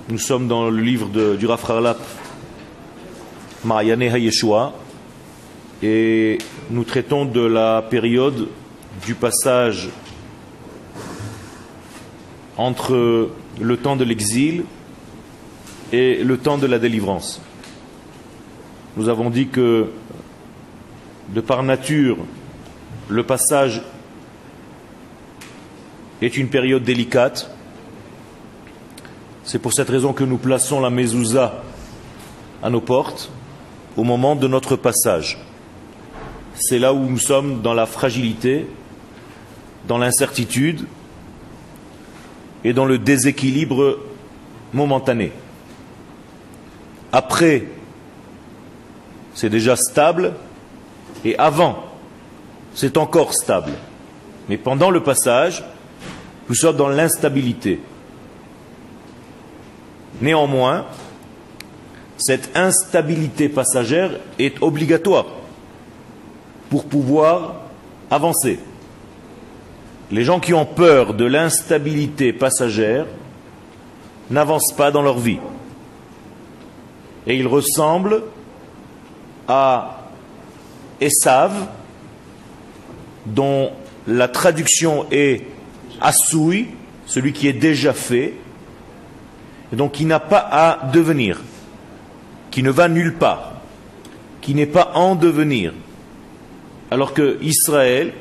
Nous sommes dans le livre du Rav Harlap, Ma'ayane HaYeshua, et nous traitons de la période du passage entre le temps de l'exil et le temps de la délivrance. Nous avons dit que, de par nature, le passage est une période délicate. C'est pour cette raison que nous plaçons la mezouza à nos portes au moment de notre passage. C'est là où nous sommes dans la fragilité, dans l'incertitude et dans le déséquilibre momentané. Après, c'est déjà stable, et avant, c'est encore stable. Mais pendant le passage, nous sommes dans l'instabilité. Néanmoins, cette instabilité passagère est obligatoire pour pouvoir avancer. Les gens qui ont peur de l'instabilité passagère n'avancent pas dans leur vie. Et ils ressemblent à Esav, dont la traduction est Assoui, celui qui est déjà fait, et donc qui n'a pas à devenir, qui ne va nulle part, qui n'est pas en devenir. Alors que Israël,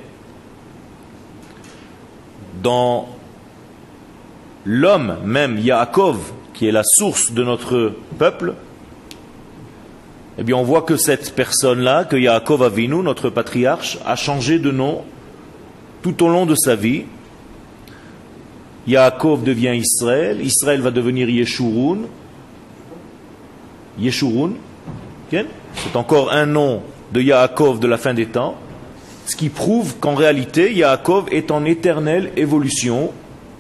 dans l'homme même, Yaakov, qui est la source de notre peuple, eh bien on voit que cette personne-là, que Yaakov Avinu, notre patriarche, a changé de nom tout au long de sa vie. Yaakov devient Israël, Israël va devenir Yeshurun. C'est encore un nom de Yaakov de la fin des temps, ce qui prouve qu'en réalité, Yaakov est en éternelle évolution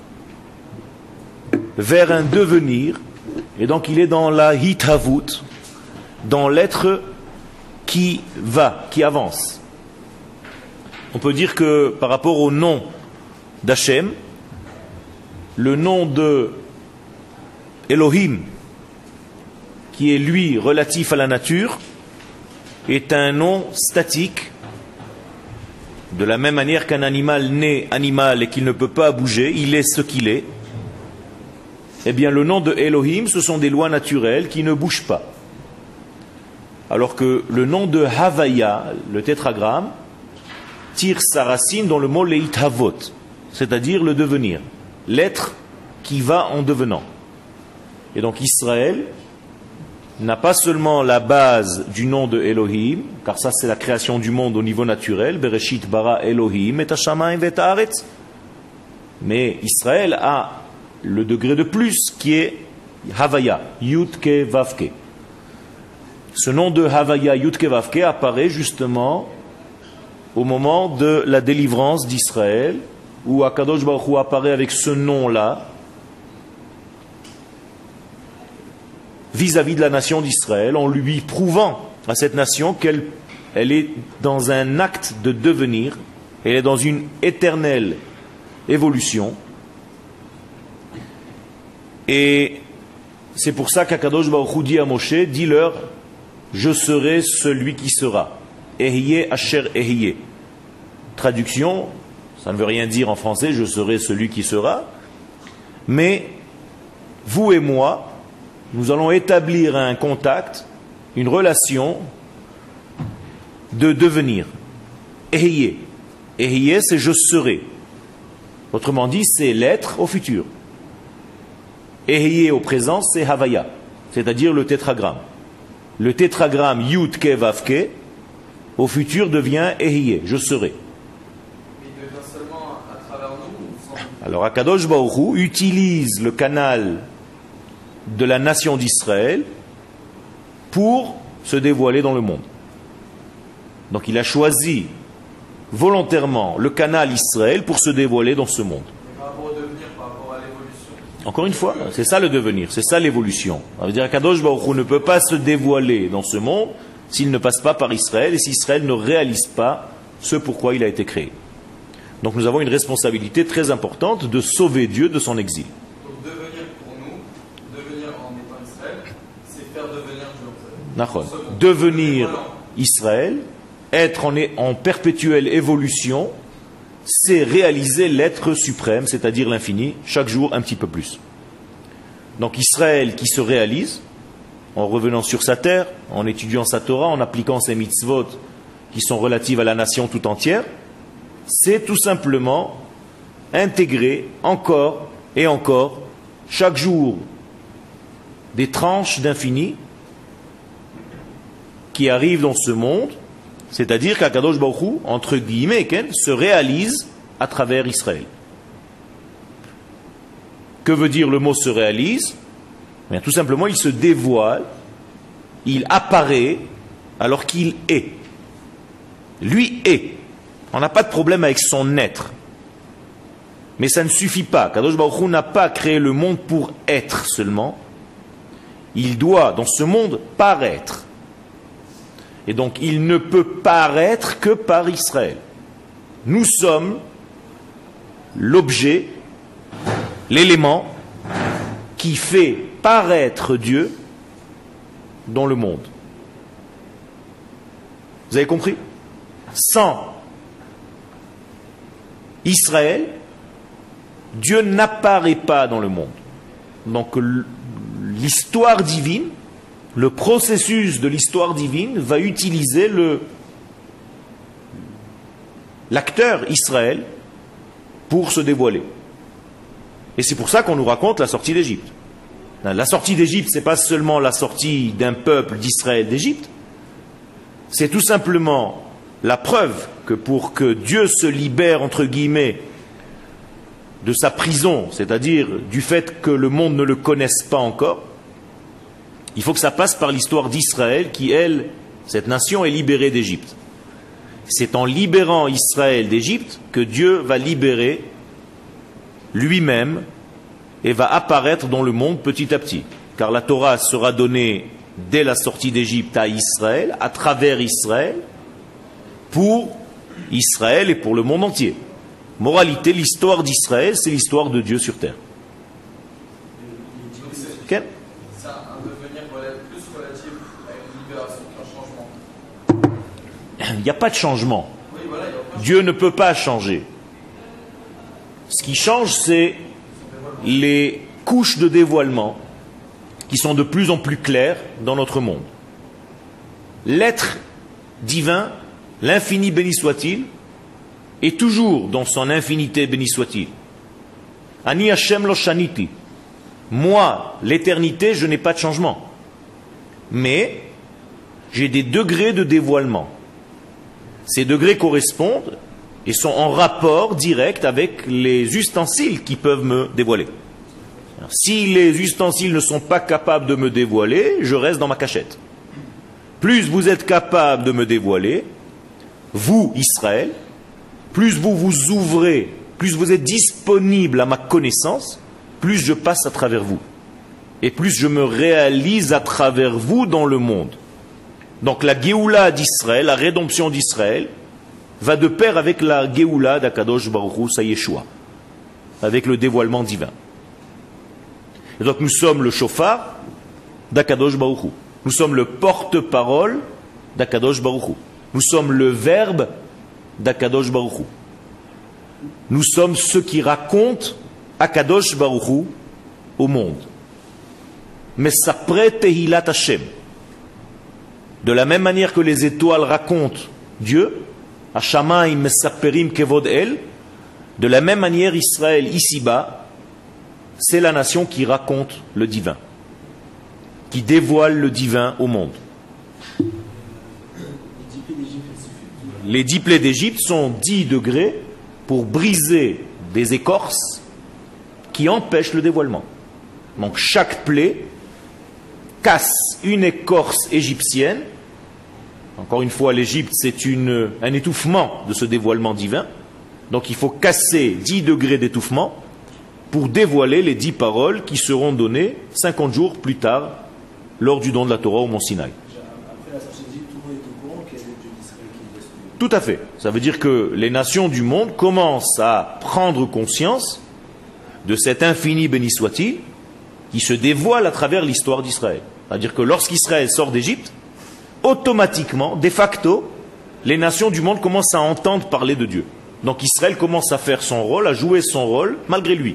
vers un devenir, et donc il est dans la hitavut, dans l'être qui va, qui avance. On peut dire que par rapport au nom d'Hachem, le nom de Elohim, qui est lui relatif à la nature, est un nom statique, de la même manière qu'un animal naît animal et qu'il ne peut pas bouger, il est ce qu'il est. Eh bien le nom de Elohim, ce sont des lois naturelles qui ne bougent pas. Alors que le nom de Havaya, le tétragramme, tire sa racine dans le mot leithavot, c'est-à-dire le devenir, l'être qui va en devenant. Et donc Israël n'a pas seulement la base du nom de Elohim, car ça c'est la création du monde au niveau naturel, Bereshit bara Elohim et hashamayim vet haaretz. Mais Israël a le degré de plus qui est Havaya, Yudke Vavke. Ce nom de Havaya, Yudke Vavke apparaît justement au moment de la délivrance d'Israël, où Akadosh Baruch Hu apparaît avec ce nom-là, vis-à-vis de la nation d'Israël, en lui prouvant à cette nation qu'elle est dans un acte de devenir, elle est dans une éternelle évolution. Et c'est pour ça qu'Akadosh Baruch Hu dit à Moshe, dis-leur, je serai celui qui sera. Ehyeh asher ehyeh. Traduction, ça ne veut rien dire en français, je serai celui qui sera, mais vous et moi, nous allons établir un contact, une relation de devenir. Ehyeh. Ehyeh, c'est je serai. Autrement dit, c'est l'être au futur. Ehyeh au présent, c'est Havaya, c'est-à-dire le tétragramme. Le tétragramme Yud Ke Vav Ke, au futur devient Ehyeh, je serai. Il devient seulement à travers nous. Alors Akadosh Baruch Hu utilise le canal de la nation d'Israël pour se dévoiler dans le monde. Donc il a choisi volontairement le canal Israël pour se dévoiler dans ce monde. Par rapport au devenir, par rapport à l'évolution. Encore une fois, c'est ça le devenir, c'est ça l'évolution. Ça veut dire qu'Akadosh Baruch Hu ne peut pas se dévoiler dans ce monde s'il ne passe pas par Israël et si Israël ne réalise pas ce pourquoi il a été créé. Donc nous avons une responsabilité très importante de sauver Dieu de son exil. Donc devenir pour nous, devenir Dieu en étant Israël, c'est faire devenir Dieu. Nachon. Devenir Israël, être en perpétuelle évolution, c'est réaliser l'être suprême, c'est-à-dire l'infini, chaque jour un petit peu plus. Donc Israël qui se réalise, en revenant sur sa terre, en étudiant sa Torah, en appliquant ses mitzvot qui sont relatives à la nation tout entière, c'est tout simplement intégrer encore et encore, chaque jour, des tranches d'infini qui arrivent dans ce monde, c'est-à-dire qu'Akadosh Baruch Hu, entre guillemets, se réalise à travers Israël. Que veut dire le mot se réalise? Bien, tout simplement, il se dévoile, il apparaît alors qu'il est. Lui est. On n'a pas de problème avec son être. Mais ça ne suffit pas. Kadosh Baruch Hu n'a pas créé le monde pour être seulement. Il doit, dans ce monde, paraître. Et donc, il ne peut paraître que par Israël. Nous sommes l'objet, l'élément qui fait paraître Dieu dans le monde. Vous avez compris? Sans Israël, Dieu n'apparaît pas dans le monde. Donc l'histoire divine, le processus de l'histoire divine va utiliser l'acteur Israël pour se dévoiler. Et c'est pour ça qu'on nous raconte la sortie d'Égypte. La sortie d'Égypte, ce n'est pas seulement la sortie d'un peuple d'Israël d'Égypte, c'est tout simplement la preuve que pour que Dieu se libère, entre guillemets, de sa prison, c'est-à-dire du fait que le monde ne le connaisse pas encore, il faut que ça passe par l'histoire d'Israël qui, elle, cette nation est libérée d'Égypte. C'est en libérant Israël d'Égypte que Dieu va libérer lui-même et va apparaître dans le monde petit à petit. Car la Torah sera donnée dès la sortie d'Égypte à Israël, à travers Israël, pour Israël et pour le monde entier. Moralité, l'histoire d'Israël, c'est l'histoire de Dieu sur terre. Okay? C'est un devenir plus relatif à une libération qu'un changement. Il n'y a pas de changement. Oui, voilà, il y a aucun Dieu ne peut pas changer. Ce qui change, c'est les couches de dévoilement qui sont de plus en plus claires dans notre monde. L'être divin, l'infini béni soit-il, est toujours dans son infinité béni soit-il. Ani Hashem lo shaniti. Moi, l'éternité, je n'ai pas de changement. Mais j'ai des degrés de dévoilement. Ces degrés correspondent et sont en rapport direct avec les ustensiles qui peuvent me dévoiler. Alors, si les ustensiles ne sont pas capables de me dévoiler, je reste dans ma cachette. Plus vous êtes capable de me dévoiler, vous, Israël, plus vous vous ouvrez, plus vous êtes disponible à ma connaissance, plus je passe à travers vous. Et plus je me réalise à travers vous dans le monde. Donc la Géoula d'Israël, la rédemption d'Israël, va de pair avec la Géoula d'Akadosh Baruch Hu Sayeshua, avec le dévoilement divin. Et donc nous sommes le shofar d'Akadosh Baruch Hu. Nous sommes le porte-parole d'Akadosh Baruch Hu. Nous sommes le verbe d'Akadosh Baruch Hu. Nous sommes ceux qui racontent Akadosh Baruch Hu au monde. Mesapre Tehilat Hashem. De la même manière que les étoiles racontent Dieu, Hashamayim Mesaperim Kevod El, de la même manière Israël ici-bas, c'est la nation qui raconte le divin, qui dévoile le divin au monde. Les 10 plaies d'Égypte sont 10 degrés pour briser des écorces qui empêchent le dévoilement. Donc chaque plaie casse une écorce égyptienne. Encore une fois, l'Égypte, c'est un étouffement de ce dévoilement divin. Donc il faut casser 10 degrés d'étouffement pour dévoiler les 10 paroles qui seront données 50 jours plus tard lors du don de la Torah au Mont Sinaï. Tout à fait. Ça veut dire que les nations du monde commencent à prendre conscience de cet infini béni soit-il qui se dévoile à travers l'histoire d'Israël. C'est-à-dire que lorsqu'Israël sort d'Égypte, automatiquement, de facto, les nations du monde commencent à entendre parler de Dieu. Donc Israël commence à faire son rôle, à jouer son rôle, malgré lui.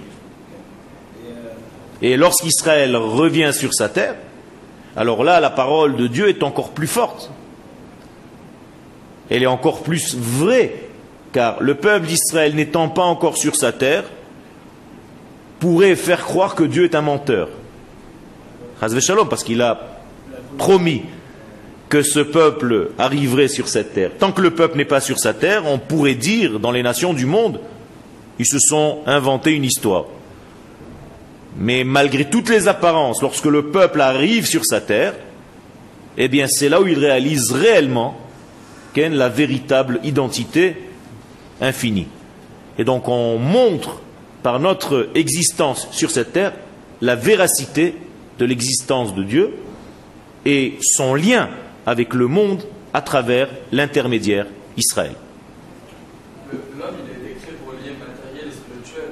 Et lorsqu'Israël revient sur sa terre, alors là, la parole de Dieu est encore plus forte. Elle est encore plus vraie, car le peuple d'Israël n'étant pas encore sur sa terre, pourrait faire croire que Dieu est un menteur. Chas v'shalom, parce qu'il a promis que ce peuple arriverait sur cette terre. Tant que le peuple n'est pas sur sa terre, on pourrait dire dans les nations du monde, ils se sont inventés une histoire. Mais malgré toutes les apparences, lorsque le peuple arrive sur sa terre, eh bien c'est là où il réalise réellement qu'est la véritable identité infinie. Et donc on montre par notre existence sur cette terre la véracité de l'existence de Dieu et son lien avec le monde à travers l'intermédiaire Israël. L'homme, il a été créé pour lier matériel et spirituel.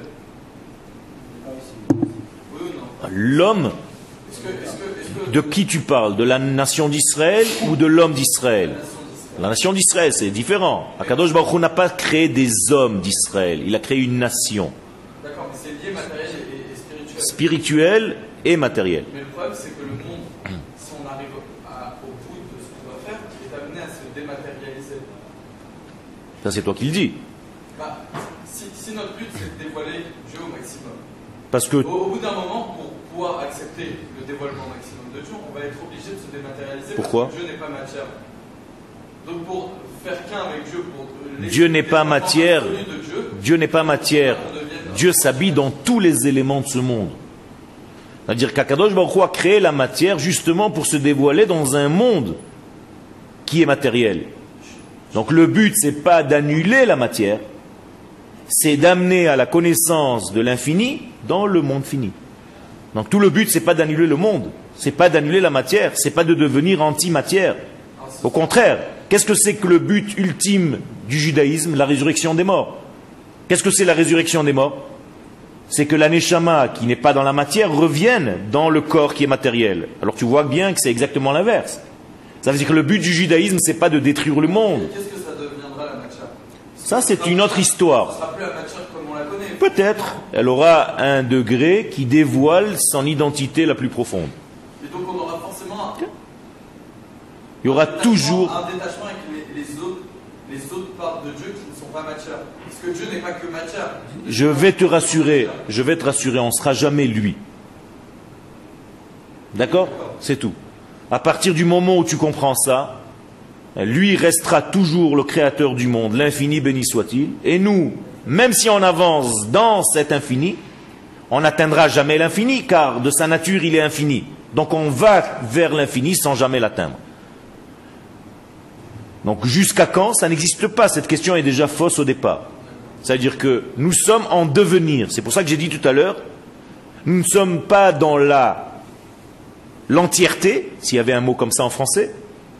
Oui ou non? L'homme, de qui tu parles? De la nation d'Israël ou de l'homme d'Israël? La nation d'Israël, c'est différent. Akadosh Baruch Hu n'a pas créé des hommes d'Israël, il a créé une nation. D'accord, mais c'est lié matériel et spirituel. Spirituel et matériel. Mais le problème, c'est que le monde, si on arrive au bout de ce qu'on doit faire, est amené à se dématérialiser. Ça, c'est toi qui le dis. Bah, si notre but, c'est de dévoiler Dieu au maximum, Parce que au bout d'un moment, pour pouvoir accepter le dévoilement maximum de Dieu, on va être obligé de se dématérialiser. Pourquoi? Parce que Dieu n'est pas matière. Donc pour faire qu'un avec Dieu, pour Dieu n'est pas matière. Dieu n'est pas matière. Dieu s'habille dans tous les éléments de ce monde. C'est-à-dire qu'Akadosh Baruch Hu a créé la matière justement pour se dévoiler dans un monde qui est matériel. Donc le but, c'est pas d'annuler la matière, c'est d'amener à la connaissance de l'infini dans le monde fini. Donc tout le but, c'est pas d'annuler le monde, c'est pas d'annuler la matière, c'est pas de devenir anti-matière. Au contraire, qu'est-ce que c'est que le but ultime du judaïsme? La résurrection des morts. Qu'est-ce que c'est la résurrection des morts? C'est que la neshama, qui n'est pas dans la matière, revienne dans le corps qui est matériel. Alors tu vois bien que c'est exactement l'inverse. Ça veut dire que le but du judaïsme, c'est pas de détruire le monde. Qu'est-ce que ça deviendra la matière? Ça, c'est une autre histoire. Ce sera plus la matière comme on la connaît. Peut-être, elle aura un degré qui dévoile son identité la plus profonde. Et donc on aura forcément Il y aura toujours... un détachement avec les autres parts de Dieu qui ne sont pas matière. Parce que Dieu n'est pas que matière. Je vais te rassurer, on ne sera jamais lui. D'accord? C'est tout. À partir du moment où tu comprends ça, lui restera toujours le créateur du monde, l'infini béni soit-il, et nous, même si on avance dans cet infini, on n'atteindra jamais l'infini, car de sa nature il est infini. Donc on va vers l'infini sans jamais l'atteindre. Donc jusqu'à quand? Ça n'existe pas, cette question est déjà fausse au départ. C'est-à-dire que nous sommes en devenir. C'est pour ça que j'ai dit tout à l'heure, nous ne sommes pas dans l'entièreté, s'il y avait un mot comme ça en français.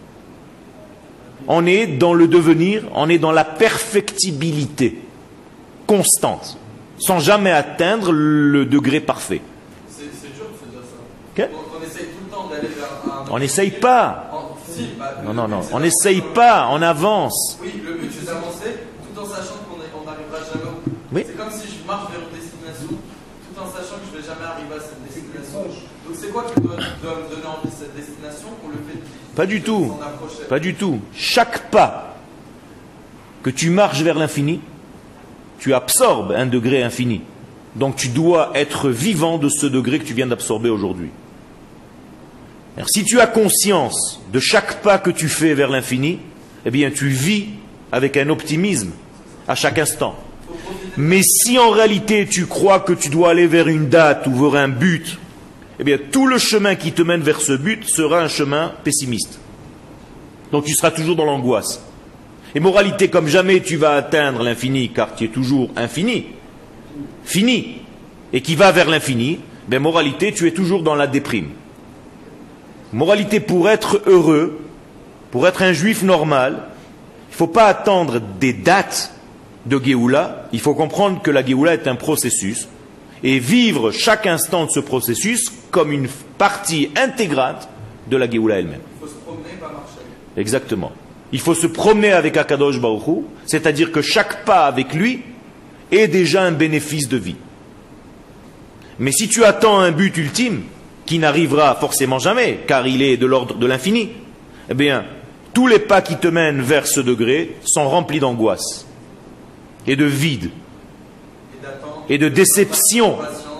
On est dans le devenir, on est dans la perfectibilité constante, sans jamais atteindre le degré parfait. C'est dur de se dire ça. Okay. On essaye tout le temps d'aller vers un... On n'essaye pas. Non, on n'essaye pas, on avance. Oui, le but c'est d'avancer tout en sachant qu'on n'arrivera jamais au bout. Oui. C'est comme si je marche vers une destination tout en sachant que je ne vais jamais arriver à cette destination. Donc c'est quoi qui doit me donner envie de cette destination pour le fait de Pas du tout. s'en approcher? Pas du tout. Chaque pas que tu marches vers l'infini, tu absorbes un degré infini. Donc tu dois être vivant de ce degré que tu viens d'absorber aujourd'hui. Alors, si tu as conscience de chaque pas que tu fais vers l'infini, eh bien tu vis avec un optimisme à chaque instant. Mais si en réalité tu crois que tu dois aller vers une date ou vers un but, eh bien tout le chemin qui te mène vers ce but sera un chemin pessimiste. Donc tu seras toujours dans l'angoisse. Et moralité, comme jamais tu vas atteindre l'infini, car tu es toujours infini, fini, et qui va vers l'infini, ben moralité, tu es toujours dans la déprime. Moralité, pour être heureux, pour être un juif normal, il ne faut pas attendre des dates de Géoula, il faut comprendre que la Géoula est un processus, et vivre chaque instant de ce processus comme une partie intégrante de la Géoula elle-même. Il faut se promener, pas marcher. Exactement. Il faut se promener avec Akadosh Baruch Hu, c'est-à-dire que chaque pas avec lui est déjà un bénéfice de vie. Mais si tu attends un but ultime, qui n'arrivera forcément jamais, car il est de l'ordre de l'infini, eh bien, tous les pas qui te mènent vers ce degré sont remplis d'angoisse, et de vide, et de déception,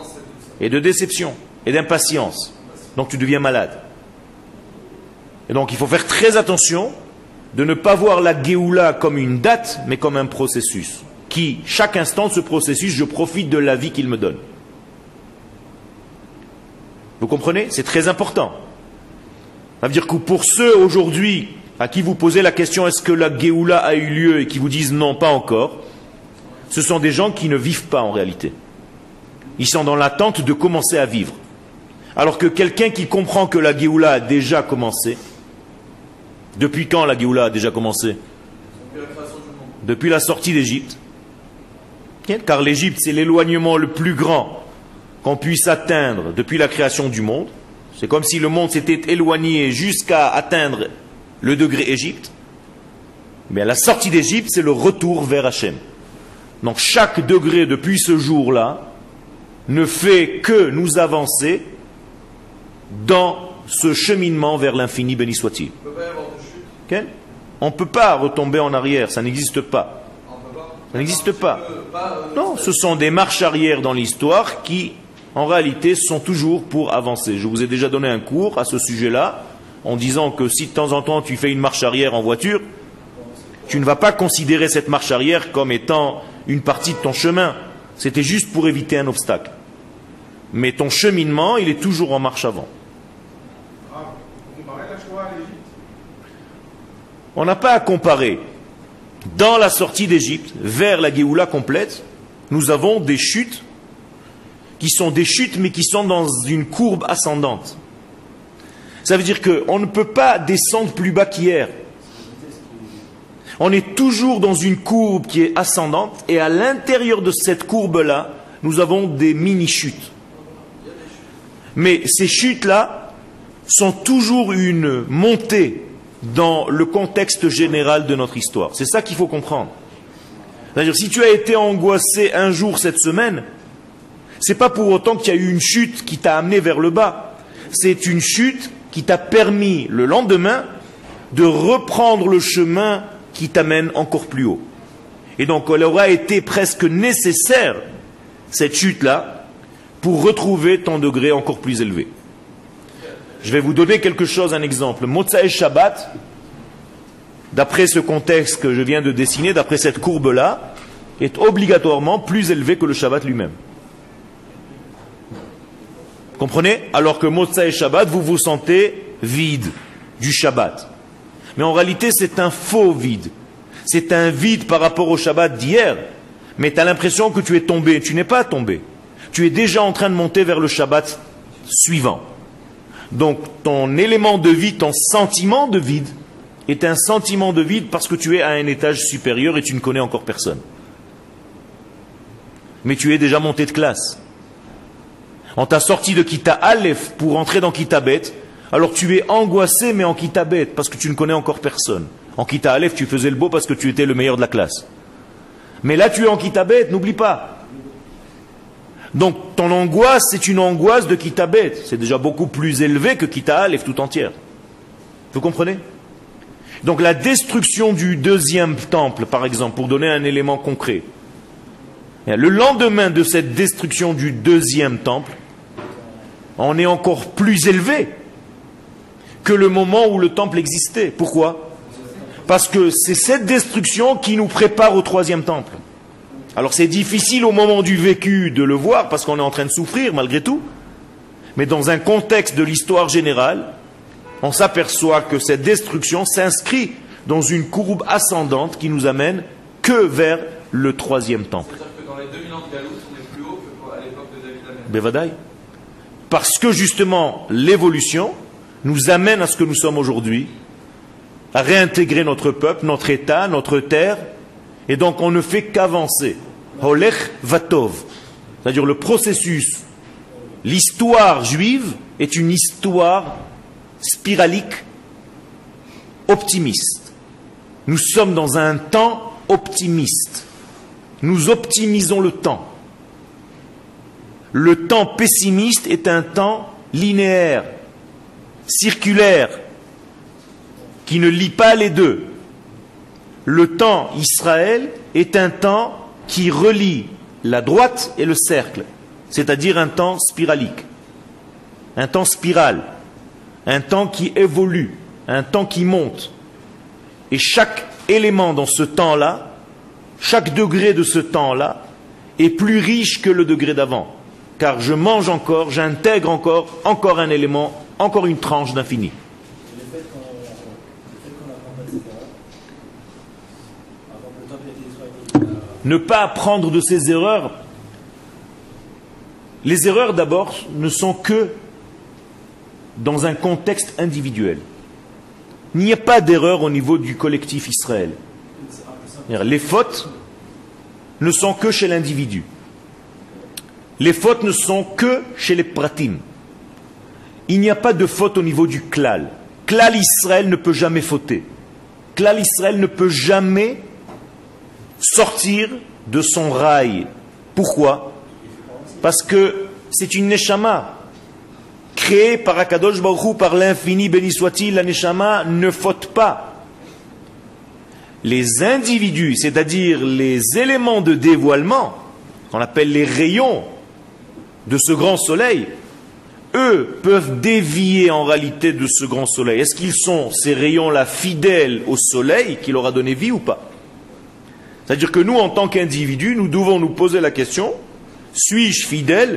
et d'impatience. Donc tu deviens malade. Et donc il faut faire très attention de ne pas voir la Géoula comme une date, mais comme un processus. Qui, chaque instant de ce processus, je profite de la vie qu'il me donne. Vous comprenez? C'est très important. Ça veut dire que pour ceux aujourd'hui à qui vous posez la question est-ce que la Géoula a eu lieu et qui vous disent non, pas encore, ce sont des gens qui ne vivent pas en réalité. Ils sont dans l'attente de commencer à vivre. Alors que quelqu'un qui comprend que la Géoula a déjà commencé, depuis quand la Géoula a déjà commencé? Depuis la sortie d'Égypte. Car l'Égypte, c'est l'éloignement le plus grand qu'on puisse atteindre depuis la création du monde. C'est comme si le monde s'était éloigné jusqu'à atteindre le degré Égypte. Mais la sortie d'Égypte, c'est le retour vers Hachem. Donc chaque degré depuis ce jour-là ne fait que nous avancer dans ce cheminement vers l'infini, béni soit-il. On ne peut pas retomber en arrière, ça n'existe pas. Ça n'existe pas. Non, ce sont des marches arrière dans l'histoire qui, en réalité, sont toujours pour avancer. Je vous ai déjà donné un cours à ce sujet-là, en disant que si de temps en temps tu fais une marche arrière en voiture, tu ne vas pas considérer cette marche arrière comme étant une partie de ton chemin. C'était juste pour éviter un obstacle. Mais ton cheminement, il est toujours en marche avant. On n'a pas à comparer. Dans la sortie d'Égypte, vers la Géoula complète, nous avons des chutes qui sont des chutes, mais qui sont dans une courbe ascendante. Ça veut dire qu'on ne peut pas descendre plus bas qu'hier. On est toujours dans une courbe qui est ascendante, et à l'intérieur de cette courbe-là, nous avons des mini-chutes. Mais ces chutes-là sont toujours une montée dans le contexte général de notre histoire. C'est ça qu'il faut comprendre. C'est-à-dire, si tu as été angoissé un jour cette semaine, c'est pas pour autant qu'il y a eu une chute qui t'a amené vers le bas. C'est une chute qui t'a permis, le lendemain, de reprendre le chemin qui t'amène encore plus haut. Et donc, elle aura été presque nécessaire, cette chute-là, pour retrouver ton degré encore plus élevé. Je vais vous donner quelque chose, un exemple. Motzaï Shabbat, d'après ce contexte que je viens de dessiner, d'après cette courbe-là, est obligatoirement plus élevé que le Shabbat lui-même. Comprenez? Alors que Motzaï Shabbat, vous vous sentez vide du Shabbat. Mais en réalité, c'est un faux vide. C'est un vide par rapport au Shabbat d'hier. Mais tu as l'impression que tu es tombé. Tu n'es pas tombé. Tu es déjà en train de monter vers le Shabbat suivant. Donc ton élément de vie, ton sentiment de vide, est un sentiment de vide parce que tu es à un étage supérieur et tu ne connais encore personne. Mais tu es déjà monté de classe. On t'a sorti de Kita Aleph pour entrer dans Kita Bet, alors tu es angoissé mais en Kita Bet parce que tu ne connais encore personne. En Kita Aleph, tu faisais le beau parce que tu étais le meilleur de la classe. Mais là, tu es en Kita Bet, n'oublie pas. Donc ton angoisse, c'est une angoisse de Kita Bet. C'est déjà beaucoup plus élevé que Kita Aleph tout entière. Vous comprenez? Donc la destruction du deuxième temple, par exemple, pour donner un élément concret. Le lendemain de cette destruction du deuxième temple, on est encore plus élevé que le moment où le temple existait. Pourquoi? Parce que c'est cette destruction qui nous prépare au troisième temple. Alors c'est difficile au moment du vécu de le voir parce qu'on est en train de souffrir malgré tout. Mais dans un contexte de l'histoire générale, on s'aperçoit que cette destruction s'inscrit dans une courbe ascendante qui nous amène que vers le troisième temple. C'est-à-dire que dans les 2000 ans de Galout, on est plus haut qu'à l'époque de David Amen. Bevadaï. Parce que justement, l'évolution nous amène à ce que nous sommes aujourd'hui, à réintégrer notre peuple, notre État, notre terre, et donc on ne fait qu'avancer. Holech Vatov. C'est-à-dire le processus L'histoire juive est une histoire spiralique, optimiste. Nous sommes dans un temps optimiste. Nous optimisons le temps. Le temps pessimiste est un temps linéaire, circulaire, qui ne lie pas les deux. Le temps Israël est un temps qui relie la droite et le cercle, c'est-à-dire un temps spiralique, un temps spirale, un temps qui évolue, un temps qui monte. Et chaque élément dans ce temps-là, chaque degré de ce temps-là est plus riche que le degré d'avant. Car je mange encore, j'intègre encore un élément, encore une tranche d'infini. Ne pas apprendre de ses erreurs. Les erreurs d'abord ne sont que dans un contexte individuel. Il n'y a pas d'erreur au niveau du collectif Israël. Les fautes ne sont que chez l'individu. Les fautes ne sont que chez les pratim. Il n'y a pas de faute au niveau du klal. Klal Israël ne peut jamais fauter. Klal Israël ne peut jamais sortir de son rail. Pourquoi? Parce que c'est une neshama créée par Akadosh Baruch Hu, par l'infini, béni soit-il. La neshama ne faute pas. Les individus, c'est-à-dire les éléments de dévoilement, qu'on appelle les rayons de ce grand soleil, eux peuvent dévier en réalité de ce grand soleil. Est-ce qu'ils sont, ces rayons-là, fidèles au soleil qui leur a donné vie ou pas? C'est-à-dire que nous, en tant qu'individus, nous devons nous poser la question, suis-je fidèle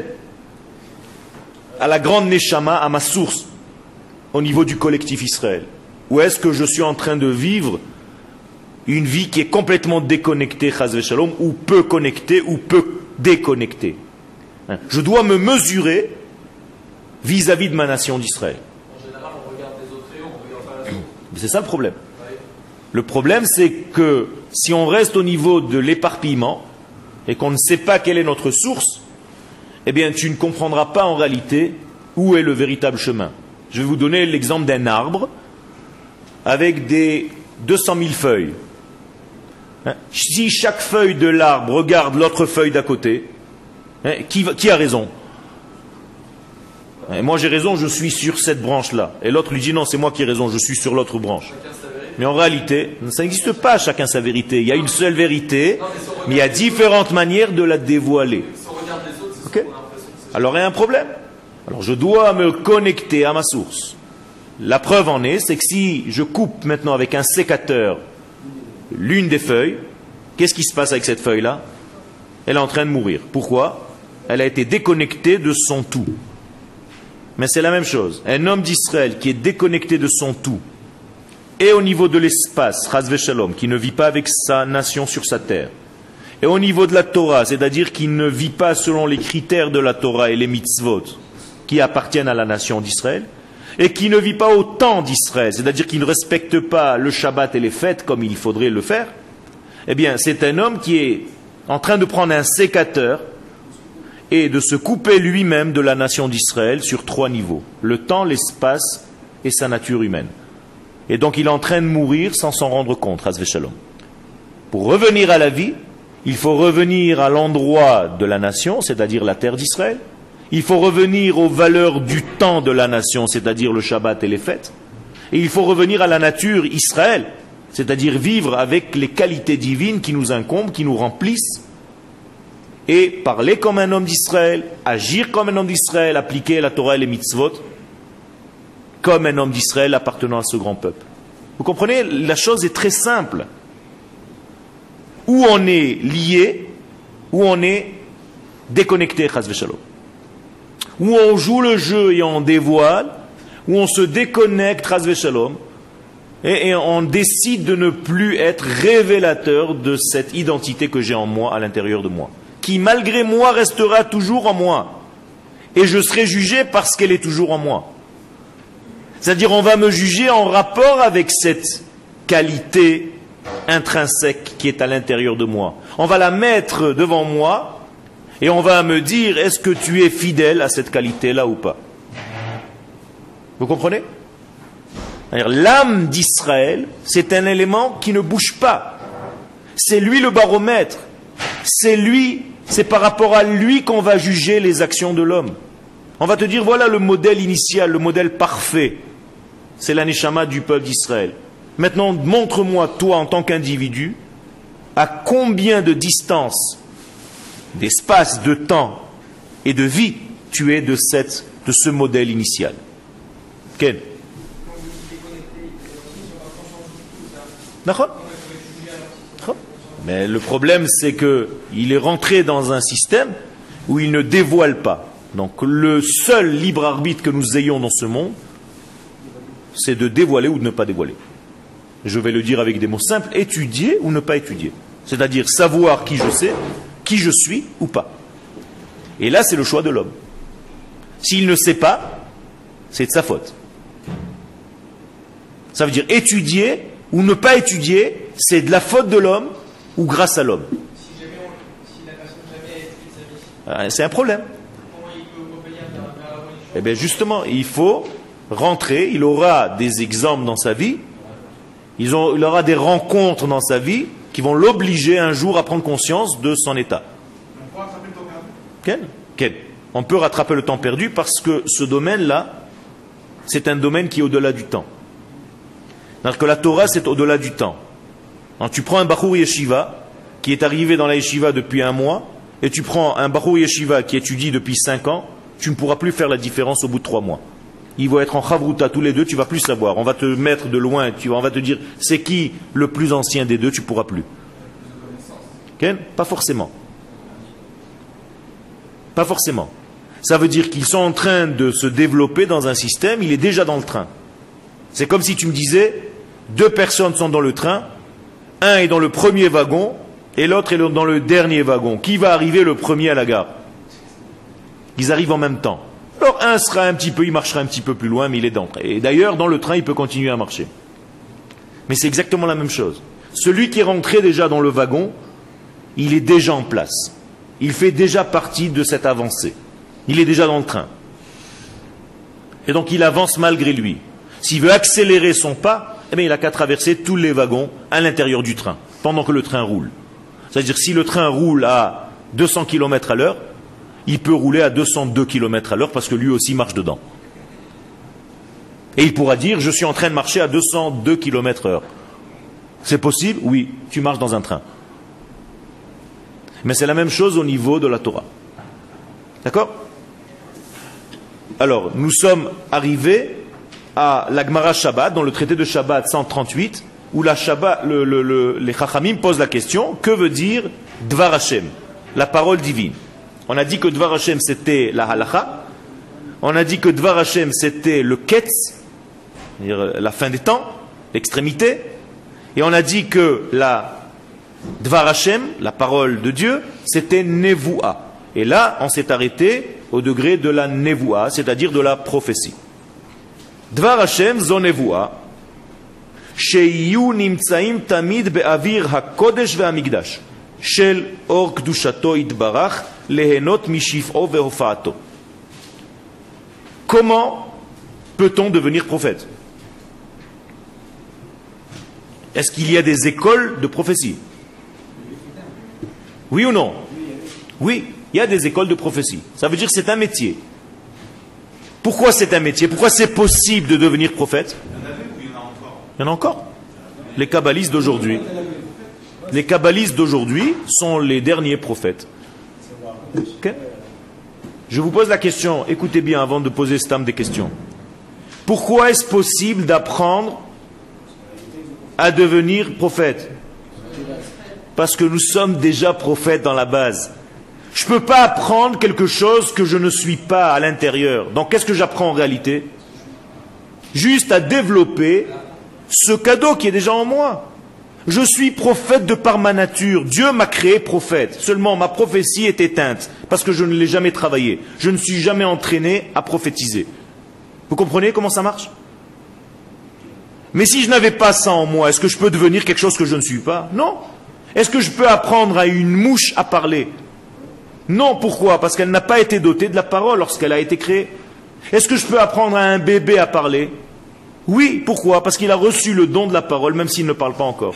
à la grande Neshama, à ma source, au niveau du collectif Israël? Ou est-ce que je suis en train de vivre une vie qui est complètement déconnectée, chas v'shalom, ou peu connectée, ou peu déconnectée? Je dois me mesurer vis-à-vis de ma nation d'Israël. En général, on regarde les autres rayons, on regarde pas la source. C'est ça le problème. Le problème, c'est que si on reste au niveau de l'éparpillement et qu'on ne sait pas quelle est notre source, eh bien, tu ne comprendras pas en réalité où est le véritable chemin. Je vais vous donner l'exemple d'un arbre avec des 200 000 feuilles. Si chaque feuille de l'arbre regarde l'autre feuille d'à côté, qui a raison? Et moi j'ai raison, je suis sur cette branche-là. Et l'autre lui dit non, c'est moi qui ai raison, je suis sur l'autre branche. Mais en réalité, ça n'existe pas chacun sa vérité. Il y a une seule vérité, mais il y a différentes manières de la dévoiler. Okay? Alors il y a un problème. Alors je dois me connecter à ma source. La preuve en est, c'est que si je coupe maintenant avec un sécateur l'une des feuilles, qu'est-ce qui se passe avec cette feuille-là? Elle est en train de mourir. Pourquoi? Elle a été déconnectée de son tout. Mais c'est la même chose. Un homme d'Israël qui est déconnecté de son tout, et au niveau de l'espace, chas v'shalom, qui ne vit pas avec sa nation sur sa terre, et au niveau de la Torah, c'est-à-dire qui ne vit pas selon les critères de la Torah et les mitzvot qui appartiennent à la nation d'Israël, et qui ne vit pas au temps d'Israël, c'est-à-dire qui ne respecte pas le Shabbat et les fêtes comme il faudrait le faire, eh bien c'est un homme qui est en train de prendre un sécateur et de se couper lui-même de la nation d'Israël sur 3 niveaux. Le temps, l'espace et sa nature humaine. Et donc il est en train de mourir sans s'en rendre compte, chas v'shalom. Pour revenir à la vie, il faut revenir à l'endroit de la nation, c'est-à-dire la terre d'Israël. Il faut revenir aux valeurs du temps de la nation, c'est-à-dire le Shabbat et les fêtes. Et il faut revenir à la nature Israël, c'est-à-dire vivre avec les qualités divines qui nous incombent, qui nous remplissent, et parler comme un homme d'Israël, agir comme un homme d'Israël, appliquer la Torah et les mitzvot, comme un homme d'Israël appartenant à ce grand peuple. Vous comprenez, la chose est très simple. Où on est lié, où on est déconnecté, chas v'shalom. Où on joue le jeu et on dévoile, où on se déconnecte, chas v'shalom, et on décide de ne plus être révélateur de cette identité que j'ai en moi, à l'intérieur de moi, qui malgré moi restera toujours en moi. Et je serai jugé parce qu'elle est toujours en moi. C'est-à-dire on va me juger en rapport avec cette qualité intrinsèque qui est à l'intérieur de moi. On va la mettre devant moi Et on va me dire, est-ce que tu es fidèle à cette qualité-là ou pas? Vous comprenez? L'âme d'Israël, c'est un élément qui ne bouge pas. C'est lui le baromètre. C'est par rapport à lui qu'on va juger les actions de l'homme. On va te dire, voilà le modèle initial, le modèle parfait. C'est la neshama du peuple d'Israël. Maintenant, montre-moi, toi, en tant qu'individu, à combien de distance, d'espace, de temps et de vie tu es de ce modèle initial. Ken? D'accord? Mais le problème, c'est qu'il est rentré dans un système où il ne dévoile pas. Donc le seul libre arbitre que nous ayons dans ce monde, c'est de dévoiler ou de ne pas dévoiler. Je vais le dire avec des mots simples, étudier ou ne pas étudier. C'est-à-dire savoir qui je sais, qui je suis ou pas. Et là, c'est le choix de l'homme. S'il ne sait pas, c'est de sa faute. Ça veut dire étudier ou ne pas étudier, c'est de la faute de l'homme ou grâce à l'homme. Si la personne jamais étudié sa vie, C'est un problème. comment il peut revenir vers la religion? Eh bien justement, il faut rentrer, il aura des exemples dans sa vie, il aura des rencontres dans sa vie qui vont l'obliger un jour à prendre conscience de son état. On peut rattraper le temps perdu? On peut rattraper le temps perdu parce que ce domaine-là, c'est un domaine qui est au-delà du temps. Alors que la Torah, c'est au-delà du temps. Alors, tu prends un Bachour Yeshiva qui est arrivé dans la Yeshiva depuis 1 mois et tu prends un Bachour Yeshiva qui étudie depuis 5 ans, tu ne pourras plus faire la différence au bout de 3 mois. Ils vont être en Chavruta tous les deux, tu ne vas plus savoir. On va te mettre de loin, on va te dire c'est qui le plus ancien des deux, tu ne pourras plus. Pas forcément. Pas forcément. Ça veut dire qu'ils sont en train de se développer dans un système, il est déjà dans le train. C'est comme si tu me disais, 2 personnes sont dans le train, un est dans le premier wagon et l'autre est dans le dernier wagon. Qui va arriver le premier à la gare? Ils arrivent en même temps. Alors un il marchera un petit peu plus loin, mais il est d'entrée. Et d'ailleurs, dans le train, il peut continuer à marcher. Mais c'est exactement la même chose. Celui qui est rentré déjà dans le wagon, il est déjà en place. Il fait déjà partie de cette avancée. Il est déjà dans le train. Et donc il avance malgré lui. S'il veut accélérer son pas, eh bien, il n'a qu'à traverser tous les wagons à l'intérieur du train, pendant que le train roule. C'est-à-dire si le train roule à 200 km à l'heure, il peut rouler à 202 km à l'heure parce que lui aussi marche dedans. Et il pourra dire, je suis en train de marcher à 202 km heure. C'est possible? Oui, tu marches dans un train. Mais c'est la même chose au niveau de la Torah. D'accord? Alors, nous sommes arrivés à la Gemara Shabbat, dans le traité de Shabbat 138, où les Chachamim posent la question, que veut dire Dvar Hashem, la parole divine? On a dit que Dvar Hashem c'était la halacha, on a dit que Dvar Hashem c'était le ketz, c'est-à-dire la fin des temps, l'extrémité, et on a dit que la Dvar Hashem, la parole de Dieu, c'était Nevoua. Et là, on s'est arrêté au degré de la Nevoua, c'est-à-dire de la prophétie. Dvar Hashem zo Nevoua, sheyu nimtsaim tamid be'avir hakodesh ve'amigdash, shel or kdushato itbarach, lehenot mishif'o ve'hofa'ato. Comment peut-on devenir prophète? Est-ce qu'il y a des écoles de prophétie? Oui ou non? Oui, il y a des écoles de prophétie. Ça veut dire que c'est un métier. Pourquoi c'est un métier? Pourquoi c'est possible de devenir prophète? Il y en a encore. Les kabbalistes d'aujourd'hui. Les kabbalistes d'aujourd'hui sont les derniers prophètes. Okay? Je vous pose la question, écoutez bien avant de poser Stam des questions. Pourquoi est-ce possible d'apprendre à devenir prophète? Parce que nous sommes déjà prophètes dans la base. Je ne peux pas apprendre quelque chose que je ne suis pas à l'intérieur. Donc qu'est-ce que j'apprends en réalité? Juste à développer ce cadeau qui est déjà en moi. Je suis prophète de par ma nature. Dieu m'a créé prophète. Seulement ma prophétie est éteinte parce que je ne l'ai jamais travaillé. Je ne suis jamais entraîné à prophétiser. Vous comprenez comment ça marche? Mais si je n'avais pas ça en moi, est-ce que je peux devenir quelque chose que je ne suis pas? Non. Est-ce que je peux apprendre à une mouche à parler? Non, pourquoi? Parce qu'elle n'a pas été dotée de la parole lorsqu'elle a été créée. Est-ce que je peux apprendre à un bébé à parler? Oui, pourquoi? Parce qu'il a reçu le don de la parole, même s'il ne parle pas encore.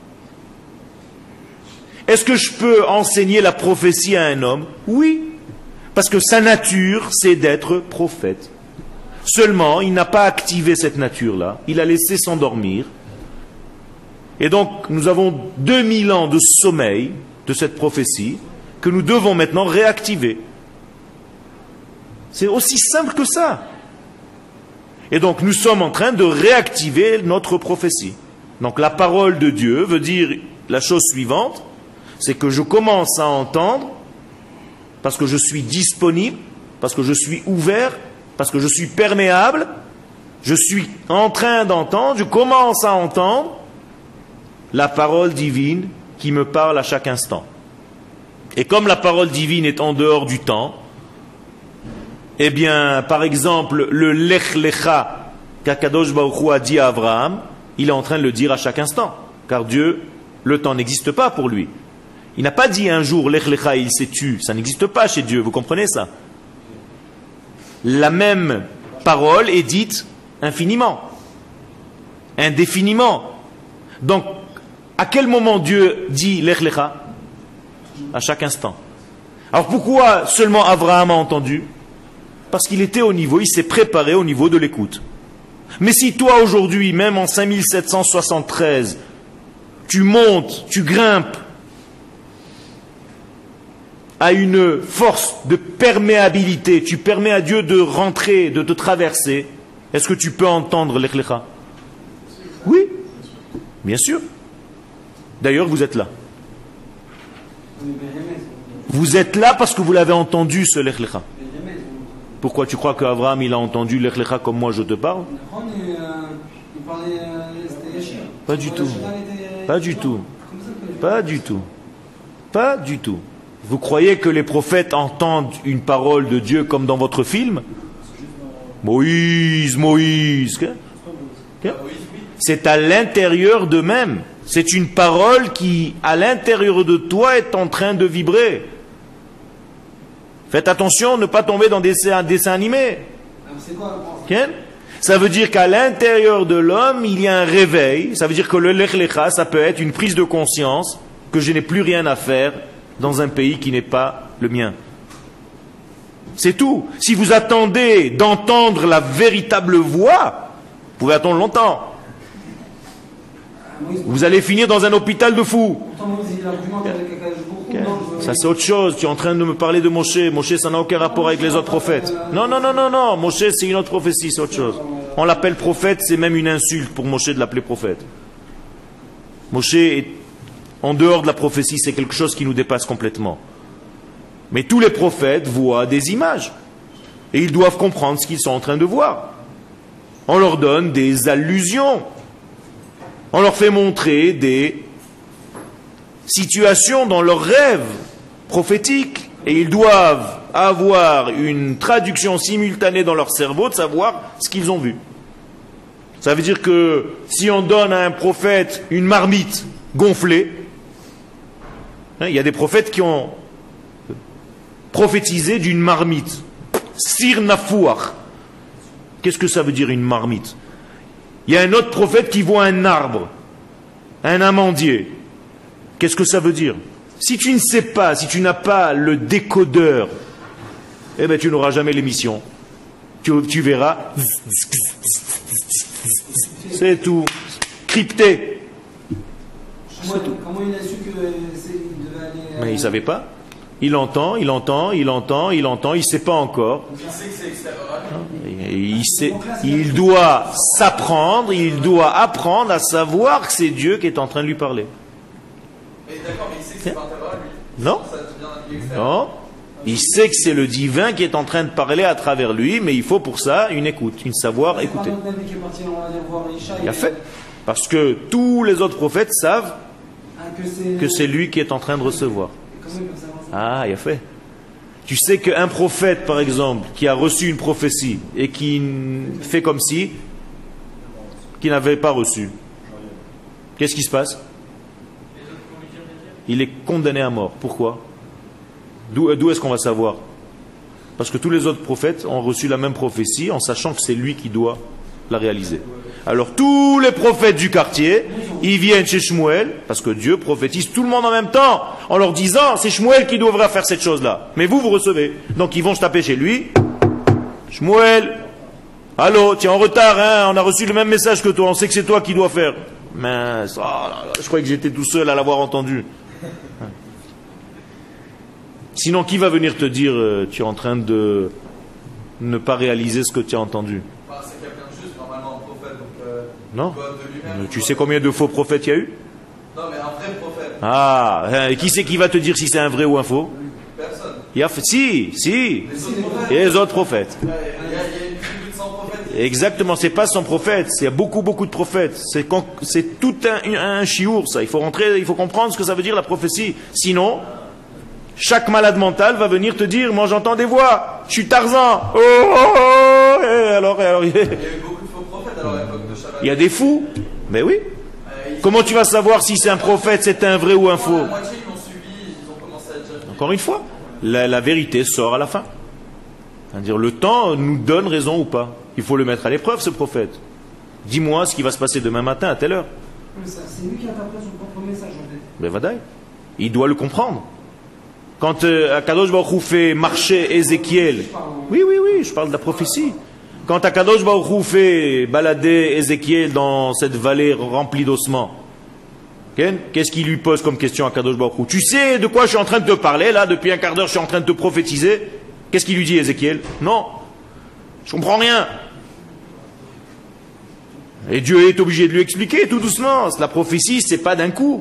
Est-ce que je peux enseigner la prophétie à un homme? Oui, parce que sa nature, c'est d'être prophète. Seulement, il n'a pas activé cette nature-là, il a laissé s'endormir. Et donc, nous avons 2000 ans de sommeil de cette prophétie que nous devons maintenant réactiver. C'est aussi simple que ça. Et donc, nous sommes en train de réactiver notre prophétie. Donc, la parole de Dieu veut dire la chose suivante, c'est que je commence à entendre, parce que je suis disponible, parce que je suis ouvert, parce que je suis perméable, je suis en train d'entendre, je commence à entendre la parole divine qui me parle à chaque instant. Et comme la parole divine est en dehors du temps, eh bien, par exemple, le Lech Lecha qu'Akadosh Baruch Hu a dit à Abraham, il est en train de le dire à chaque instant. Car Dieu, le temps n'existe pas pour lui. Il n'a pas dit un jour Lech Lecha et il s'est tu. Ça n'existe pas chez Dieu, vous comprenez ça? La même parole est dite infiniment, indéfiniment. Donc, à quel moment Dieu dit Lech Lecha? À chaque instant. Alors pourquoi seulement Abraham a entendu? Parce qu'il était au niveau, il s'est préparé au niveau de l'écoute. Mais si toi aujourd'hui, même en 5773, tu montes, tu grimpes à une force de perméabilité, tu permets à Dieu de rentrer, de te traverser, est-ce que tu peux entendre Lech Lecha? Oui, bien sûr. D'ailleurs, vous êtes là. Vous êtes là parce que vous l'avez entendu, ce Lech Lecha. Pourquoi tu crois qu'Abraham il a entendu Lech Lecha comme moi je te parle? Pas du tout. Pas du tout. Pas du tout. Pas du tout. Vous croyez que les prophètes entendent une parole de Dieu comme dans votre film? Moïse, Moïse. C'est à l'intérieur d'eux-mêmes. C'est une parole qui, à l'intérieur de toi, est en train de vibrer. Faites attention, ne pas tomber dans des dessins animés. Ça veut dire qu'à l'intérieur de l'homme, il y a un réveil. Ça veut dire que le Lech Lecha, ça peut être une prise de conscience que je n'ai plus rien à faire dans un pays qui n'est pas le mien. C'est tout. Si vous attendez d'entendre la véritable voix, vous pouvez attendre longtemps. Vous allez finir dans un hôpital de fous. Ça c'est autre chose. Tu es en train de me parler de Moshe. Moshe, ça n'a aucun rapport avec les autres prophètes. Non, non, non, non, non. Moshe, c'est une autre prophétie, c'est autre chose. On l'appelle prophète, c'est même une insulte pour Moshe de l'appeler prophète. Moshe est en dehors de la prophétie, c'est quelque chose qui nous dépasse complètement. Mais tous les prophètes voient des images. Et ils doivent comprendre ce qu'ils sont en train de voir. On leur donne des allusions. On leur fait montrer des situations dans leurs rêves prophétiques. Et ils doivent avoir une traduction simultanée dans leur cerveau de savoir ce qu'ils ont vu. Ça veut dire que si on donne à un prophète une marmite gonflée, il y a des prophètes qui ont prophétisé d'une marmite. Sir Nafouach. Qu'est-ce que ça veut dire une marmite? Il y a un autre prophète qui voit un arbre, un amandier. Qu'est-ce que ça veut dire? Si tu ne sais pas, si tu n'as pas le décodeur, eh bien tu n'auras jamais l'émission. Tu verras. C'est tout. Crypté. Comment il a su qu'il devait aller... Mais il ne savait pas. Il entend, il ne sait pas encore. Il doit s'apprendre, il doit apprendre à savoir que c'est Dieu qui est en train de lui parler. D'accord, mais il sait que c'est pas intérieur, lui. Non. Non. Il sait que c'est le divin qui est en train de parler à travers lui, mais il faut pour ça une écoute, une savoir écouter. Il a fait. Parce que tous les autres prophètes savent que c'est lui qui est en train de recevoir. Ah, il a fait. Tu sais qu'un prophète, par exemple, qui a reçu une prophétie et qui fait comme si, qui n'avait pas reçu, qu'est-ce qui se passe? Il est condamné à mort. Pourquoi? D'où est-ce qu'on va savoir? Parce que tous les autres prophètes ont reçu la même prophétie en sachant que c'est lui qui doit la réaliser. Alors tous les prophètes du quartier, ils viennent chez Shmuel, parce que Dieu prophétise tout le monde en même temps, en leur disant, c'est Shmuel qui devra faire cette chose-là. Mais vous recevez. Donc ils vont se taper chez lui. Shmuel, allô, tu es en retard, hein, on a reçu le même message que toi, on sait que c'est toi qui dois faire. Mais je croyais que j'étais tout seul à l'avoir entendu. Sinon, qui va venir te dire, tu es en train de ne pas réaliser ce que tu as entendu? C'est quelqu'un de juste, normalement, un prophète. Non. Tu sais combien de faux prophètes il y a eu? Non, mais un vrai prophète. Ah, et qui c'est qui va te dire si c'est un vrai ou un faux? Personne. Si. Et les autres prophètes. Il y a une tribu de 100 prophètes. Exactement, c'est pas 100 prophètes, il y a beaucoup de prophètes. C'est tout un chiour, ça. Il faut comprendre ce que ça veut dire la prophétie. Sinon, chaque malade mental va venir te dire, moi j'entends des voix, je suis Tarzan. Oh, et alors, Il y a eu beaucoup de faux prophètes à l'époque de Shabbat. il y a des fous. Mais oui. Comment tu vas savoir si c'est un prophète, c'est un vrai ou un faux? La moitié, ils l'ont suivi, ils ont commencé à dire. Encore une fois, la vérité sort à la fin. C'est-à-dire, le temps nous donne raison ou pas. Il faut le mettre à l'épreuve, ce prophète. Dis-moi ce qui va se passer demain matin à telle heure. C'est lui qui interprète son propre message en fait. Ben vadaï. Il doit le comprendre. Quand Akadosh Baruch Hu fait marcher Ézéchiel, oui, je parle de la prophétie. Quand Akadosh Baruch Hu fait balader Ézéchiel dans cette vallée remplie d'ossements, qu'est-ce qu'il lui pose comme question à Akadosh Baruch Hu? Tu sais de quoi je suis en train de te parler là, depuis un quart d'heure je suis en train de te prophétiser? Qu'est-ce qu'il lui dit Ézéchiel? Non, je comprends rien. Et Dieu est obligé de lui expliquer tout doucement. La prophétie, c'est pas d'un coup.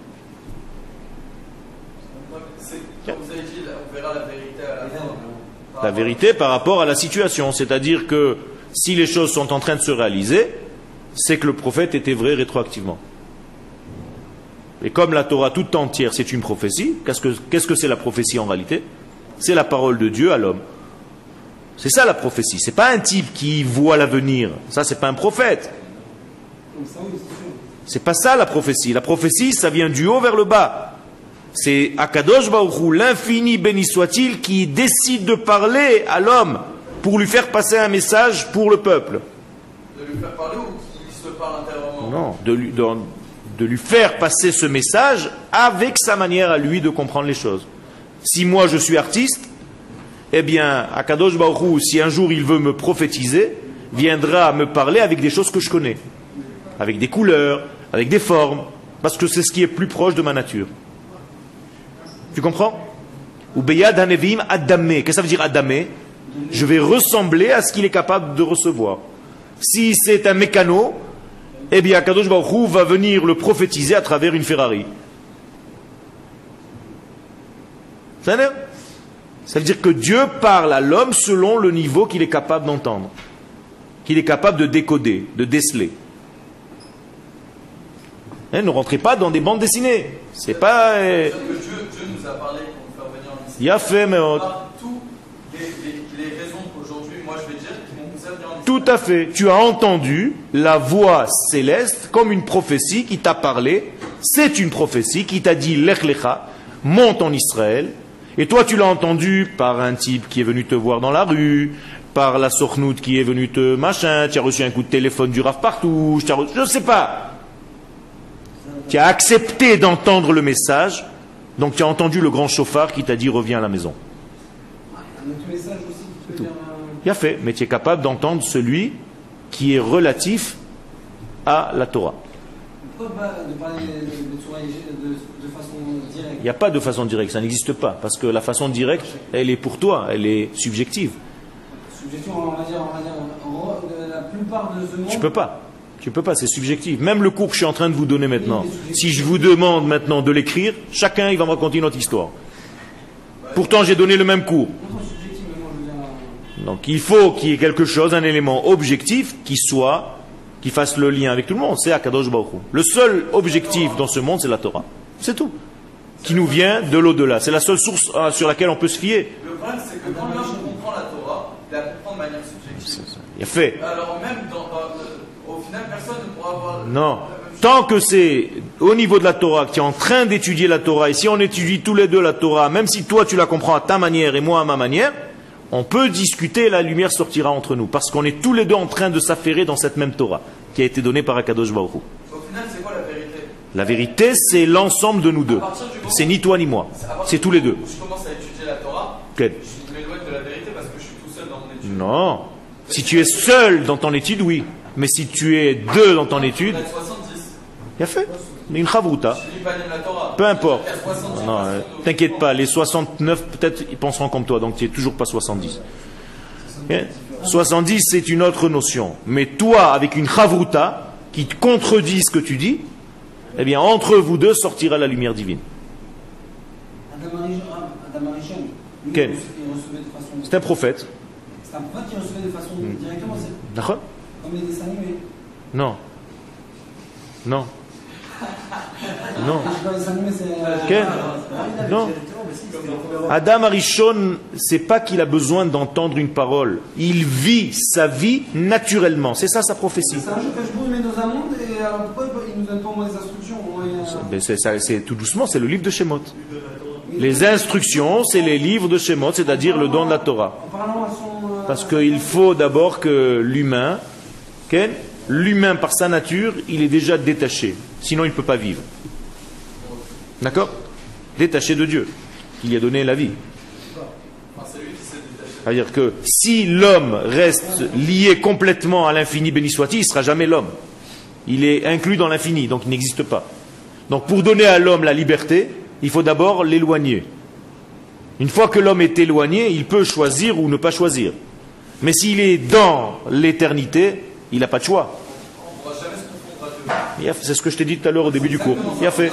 Comme vous avez dit, on verra la vérité à la fin. La vérité par rapport à la situation. C'est-à-dire que si les choses sont en train de se réaliser, c'est que le prophète était vrai rétroactivement. Et comme la Torah toute entière, c'est une prophétie, qu'est-ce que c'est la prophétie en réalité? C'est la parole de Dieu à l'homme. C'est ça la prophétie. C'est pas un type qui voit l'avenir. Ça, c'est pas un prophète. C'est pas ça la prophétie. La prophétie, ça vient du haut vers le bas. C'est Akadosh Baruch Hu, l'infini béni soit-il, qui décide de parler à l'homme pour lui faire passer un message pour le peuple. De lui faire parler ou qu'il se parle intérieurement? Non, de lui faire passer ce message avec sa manière à lui de comprendre les choses. Si moi je suis artiste, eh bien, Akadosh Baruch Hu, si un jour il veut me prophétiser, viendra me parler avec des choses que je connais. Avec des couleurs, avec des formes, parce que c'est ce qui est plus proche de ma nature. Tu comprends? Ou Beyad Hanevim Adamé. Qu'est-ce que ça veut dire Adamé? Je vais ressembler à ce qu'il est capable de recevoir. Si c'est un mécano, eh bien, Kadosh Baruch Hu va venir le prophétiser à travers une Ferrari. Ça veut dire que Dieu parle à l'homme selon le niveau qu'il est capable d'entendre, qu'il est capable de décoder, de déceler. Ne rentrez pas dans des bandes dessinées. C'est pas. Dieu nous a parlé pour nous faire venir en Israël. Il a fait, mais. Par toutes les raisons qu'aujourd'hui, moi je vais dire, qui vont nous servir en Israël. Tout à fait. Tu as entendu la voix céleste comme une prophétie qui t'a parlé. C'est une prophétie qui t'a dit Lech Lecha, monte en Israël. Et toi, tu l'as entendu par un type qui est venu te voir dans la rue, par la sornoute qui est venue te machin, tu as reçu un coup de téléphone du Rav partout, je ne sais pas. Tu as accepté d'entendre le message, donc tu as entendu le grand chauffard qui t'a dit reviens à la maison. Un autre message aussi qui peut dire. Il a fait, mais tu es capable d'entendre celui qui est relatif à la Torah. Pourquoi pas de parler de Torah de façon directe? Il n'y a pas de façon directe, ça n'existe pas, parce que la façon directe, elle est pour toi, elle est subjective. Subjective, on va dire, la plupart de ce monde. Tu peux pas, c'est subjectif. Même le cours que je suis en train de vous donner maintenant, si je vous demande maintenant de l'écrire, chacun il va me raconter notre histoire. Pourtant j'ai donné le même cours. Donc il faut qu'il y ait quelque chose, un élément objectif qui fasse le lien avec tout le monde. C'est Akadosh Baruch Hu. Le seul objectif dans ce monde, c'est la Torah. C'est tout. Qui nous vient de l'au-delà. C'est la seule source sur laquelle on peut se fier. Le problème, c'est que quand l'homme comprend la Torah, il la comprend de manière subjective. Il a fait. Alors même au final, personne ne pourra avoir Non. la même Tant que c'est au niveau de la Torah, que tu es en train d'étudier la Torah, et si on étudie tous les deux la Torah, même si toi tu la comprends à ta manière et moi à ma manière, on peut discuter et la lumière sortira entre nous. Parce qu'on est tous les deux en train de s'affairer dans cette même Torah, qui a été donnée par Akadosh Baruch Hu. Au final, c'est quoi la vérité? La vérité, c'est l'ensemble de nous deux. C'est ni toi ni moi. C'est tous les deux. Je commence à étudier la Torah, Quel? je m'éloigne de la vérité parce que je suis tout seul dans mon étude. Non. Si tu es seul dans ton étude, oui. Mais si tu es deux dans ton étude, On a 70. il a fait. Une chavruta. Je lis pas la Torah. Peu importe. Il y a 70 Non, personnes au- t'inquiète pas, les 69, peut-être, ils penseront comme toi, donc tu n'es toujours pas 70. Ok? 70, c'est une autre notion. Mais toi, avec une chavruta, qui te contredit ce que tu dis, eh bien, entre vous deux sortira la lumière divine. Adam Arishon, lui, Quel? il recevait de façon. C'est un prophète. C'est un prophète qui recevait de façon directement, c'est D'accord? comme les dessins animés. Non. Non. Non. Quand les dessins animés, c'est. Quel? Non. Adam Arishon, c'est pas qu'il a besoin d'entendre une parole. Il vit sa vie naturellement. C'est ça sa prophétie. C'est un jeu que je vous mets dans un monde et alors pourquoi il nous donne pas au moins des instructions au moins, Mais c'est tout doucement, c'est le livre de Shemot. Les instructions, c'est les livres de Shemot, c'est-à-dire le don de la Torah. En parlant à son. Parce qu'il faut d'abord que l'humain, l'humain par sa nature, il est déjà détaché. Sinon, il ne peut pas vivre. D'accord? Détaché de Dieu, qui lui a donné la vie. Enfin, c'est lui qui s'est détaché. C'est-à-dire que si l'homme reste lié complètement à l'infini, béni soit-il, il ne sera jamais l'homme. Il est inclus dans l'infini, donc il n'existe pas. Donc pour donner à l'homme la liberté, il faut d'abord l'éloigner. Une fois que l'homme est éloigné, il peut choisir ou ne pas choisir. Mais s'il est dans l'éternité, il n'a pas de choix. On ne pourra jamais se confondre à Dieu. C'est ce que je t'ai dit tout à l'heure au début du cours. Il a fait.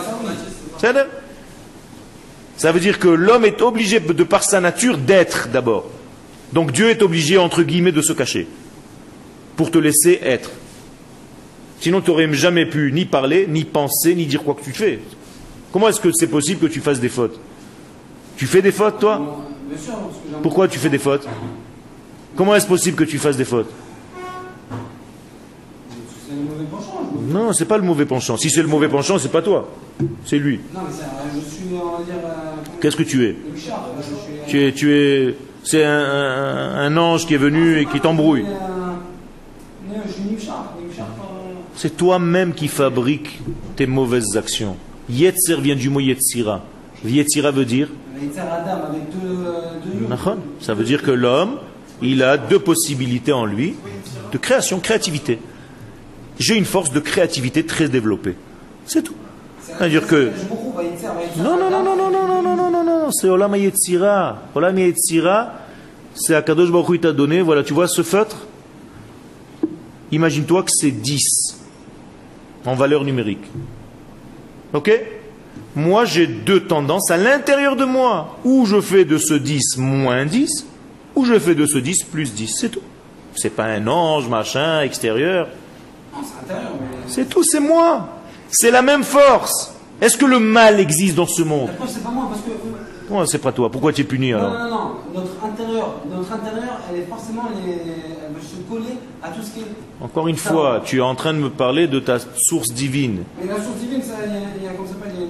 Ça veut dire que l'homme est obligé, de par sa nature, d'être d'abord. Donc Dieu est obligé, entre guillemets, de se cacher. Pour te laisser être. Sinon, tu n'aurais jamais pu ni parler, ni penser, ni dire quoi que tu fais. Comment est-ce que c'est possible que tu fasses des fautes? Tu fais des fautes, toi? Bien sûr, parce que j'ai un- Pourquoi tu fais des fautes? Comment est-ce possible que tu fasses des fautes? C'est le mauvais penchant. Je... Non, c'est pas le mauvais penchant. Si c'est le mauvais penchant, c'est pas toi. C'est lui. Non, mais je suis, on va dire. Qu'est-ce que tu es? Le Richard, je suis. C'est un ange qui est venu et qui t'embrouille. Non, je suis Nimshar. C'est toi-même qui fabrique tes mauvaises actions. Yetzer vient du mot Yetzira. Yetzira veut dire Yetzer Adam avec deux Nachon. Ça veut dire que l'homme, il a deux possibilités en lui de création, créativité. J'ai une force de créativité très développée. C'est tout. C'est-à-dire que non, non, non, non, non, non, non, non, non, non, non, c'est Olam Yetzira. Olam Yetzira, c'est Akadosh Baruch Hu t'a donné. Voilà, tu vois ce feutre. Imagine-toi que c'est 10 en valeur numérique. Ok? Moi, j'ai deux tendances à l'intérieur de moi. Ou je fais de ce 10 moins 10, ou je fais de ce 10 plus 10. C'est tout. C'est pas un ange, machin, extérieur. Non, c'est intérieur. C'est tout, c'est moi. C'est la même force. Est-ce que le mal existe dans ce monde? Après, c'est pas moi, parce que. Comment c'est pas toi? Pourquoi tu es puni alors? Non, non, non. Notre intérieur, elle est forcément, elle va se coller à tout ce qui est. Encore une fois, tu es en train de me parler de ta source divine. Mais la source divine, il y a comment ça s'appelle, il y a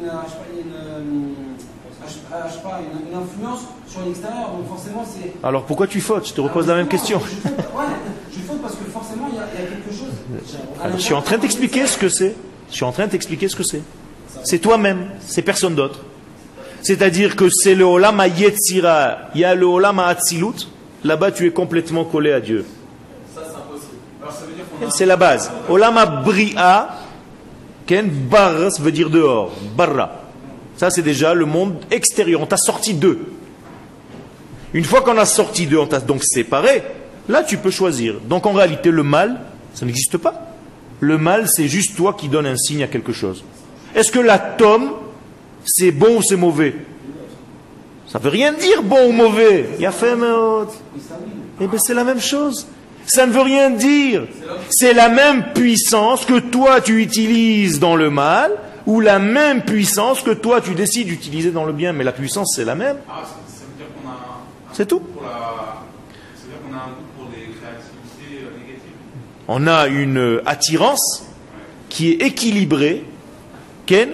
une influence sur l'extérieur, donc forcément c'est. Alors pourquoi tu fautes? Je te repose la même question. Je faute parce que forcément il y a quelque chose. Alors, je suis en train de t'expliquer ce que c'est. Je suis en train de t'expliquer ce que c'est. C'est toi-même, c'est personne d'autre. C'est-à-dire que c'est le Olam HaYetzira, il y a le Olam HaAtzilut, là-bas tu es complètement collé à Dieu. Ça, c'est impossible. Alors, ça veut dire qu'on a... C'est la base. Olam HaBri'a, Ken Barra, ça veut dire dehors. Barra. Ça c'est déjà le monde extérieur. On t'a sorti d'eux. Une fois qu'on a sorti d'eux, on t'a donc séparé, là tu peux choisir. Donc en réalité, le mal, ça n'existe pas. Le mal, c'est juste toi qui donnes un signe à quelque chose. Est-ce que l'atome, c'est bon ou c'est mauvais? Ça veut rien dire bon ou mauvais. Il y a fait eh bien c'est la même chose. Ça ne veut rien dire. C'est la même puissance que toi tu utilises dans le mal ou la même puissance que toi tu décides d'utiliser dans le bien. Mais la puissance c'est la même. Ah, ça veut dire qu'on a un C'est tout. goût pour ça veut dire qu'on a un goût pour les créativités négatives. On a une attirance qui est équilibré, Ken,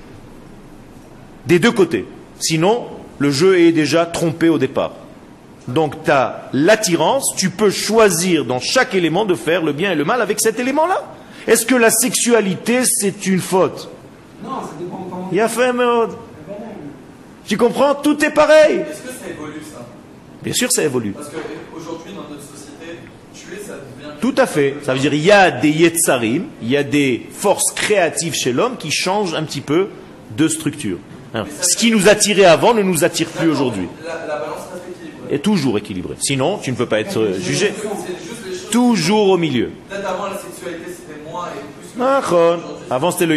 des deux côtés. Sinon, le jeu est déjà trompé au départ. Donc tu as l'attirance, tu peux choisir dans chaque élément de faire le bien et le mal avec cet élément-là. Est-ce que la sexualité, c'est une faute? Non, ça dépend comment. Il y a fait mode. Tu comprends? Tout est pareil. Est-ce que ça évolue ça? Bien sûr, ça évolue. Parce qu'aujourd'hui, dans notre société, tuer, ça devient... Tout à fait. Ça veut dire il y a des yetzarim, il y a des forces créatives chez l'homme qui changent un petit peu de structure. Hein. Ce qui nous attirait avant ne nous attire plus aujourd'hui. La balance reste équilibrée. Est toujours équilibré. Sinon, tu ne peux pas être jugé. C'est juste les choses... Toujours au milieu. Peut-être avant, la sexualité, c'était moins et plus... Avant, c'était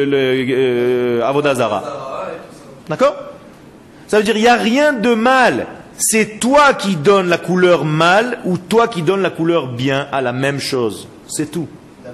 le Avodazara. D'accord? Ça veut dire il n'y a rien de mal. C'est toi qui donnes la couleur mal ou toi qui donnes la couleur bien à la même chose. C'est tout.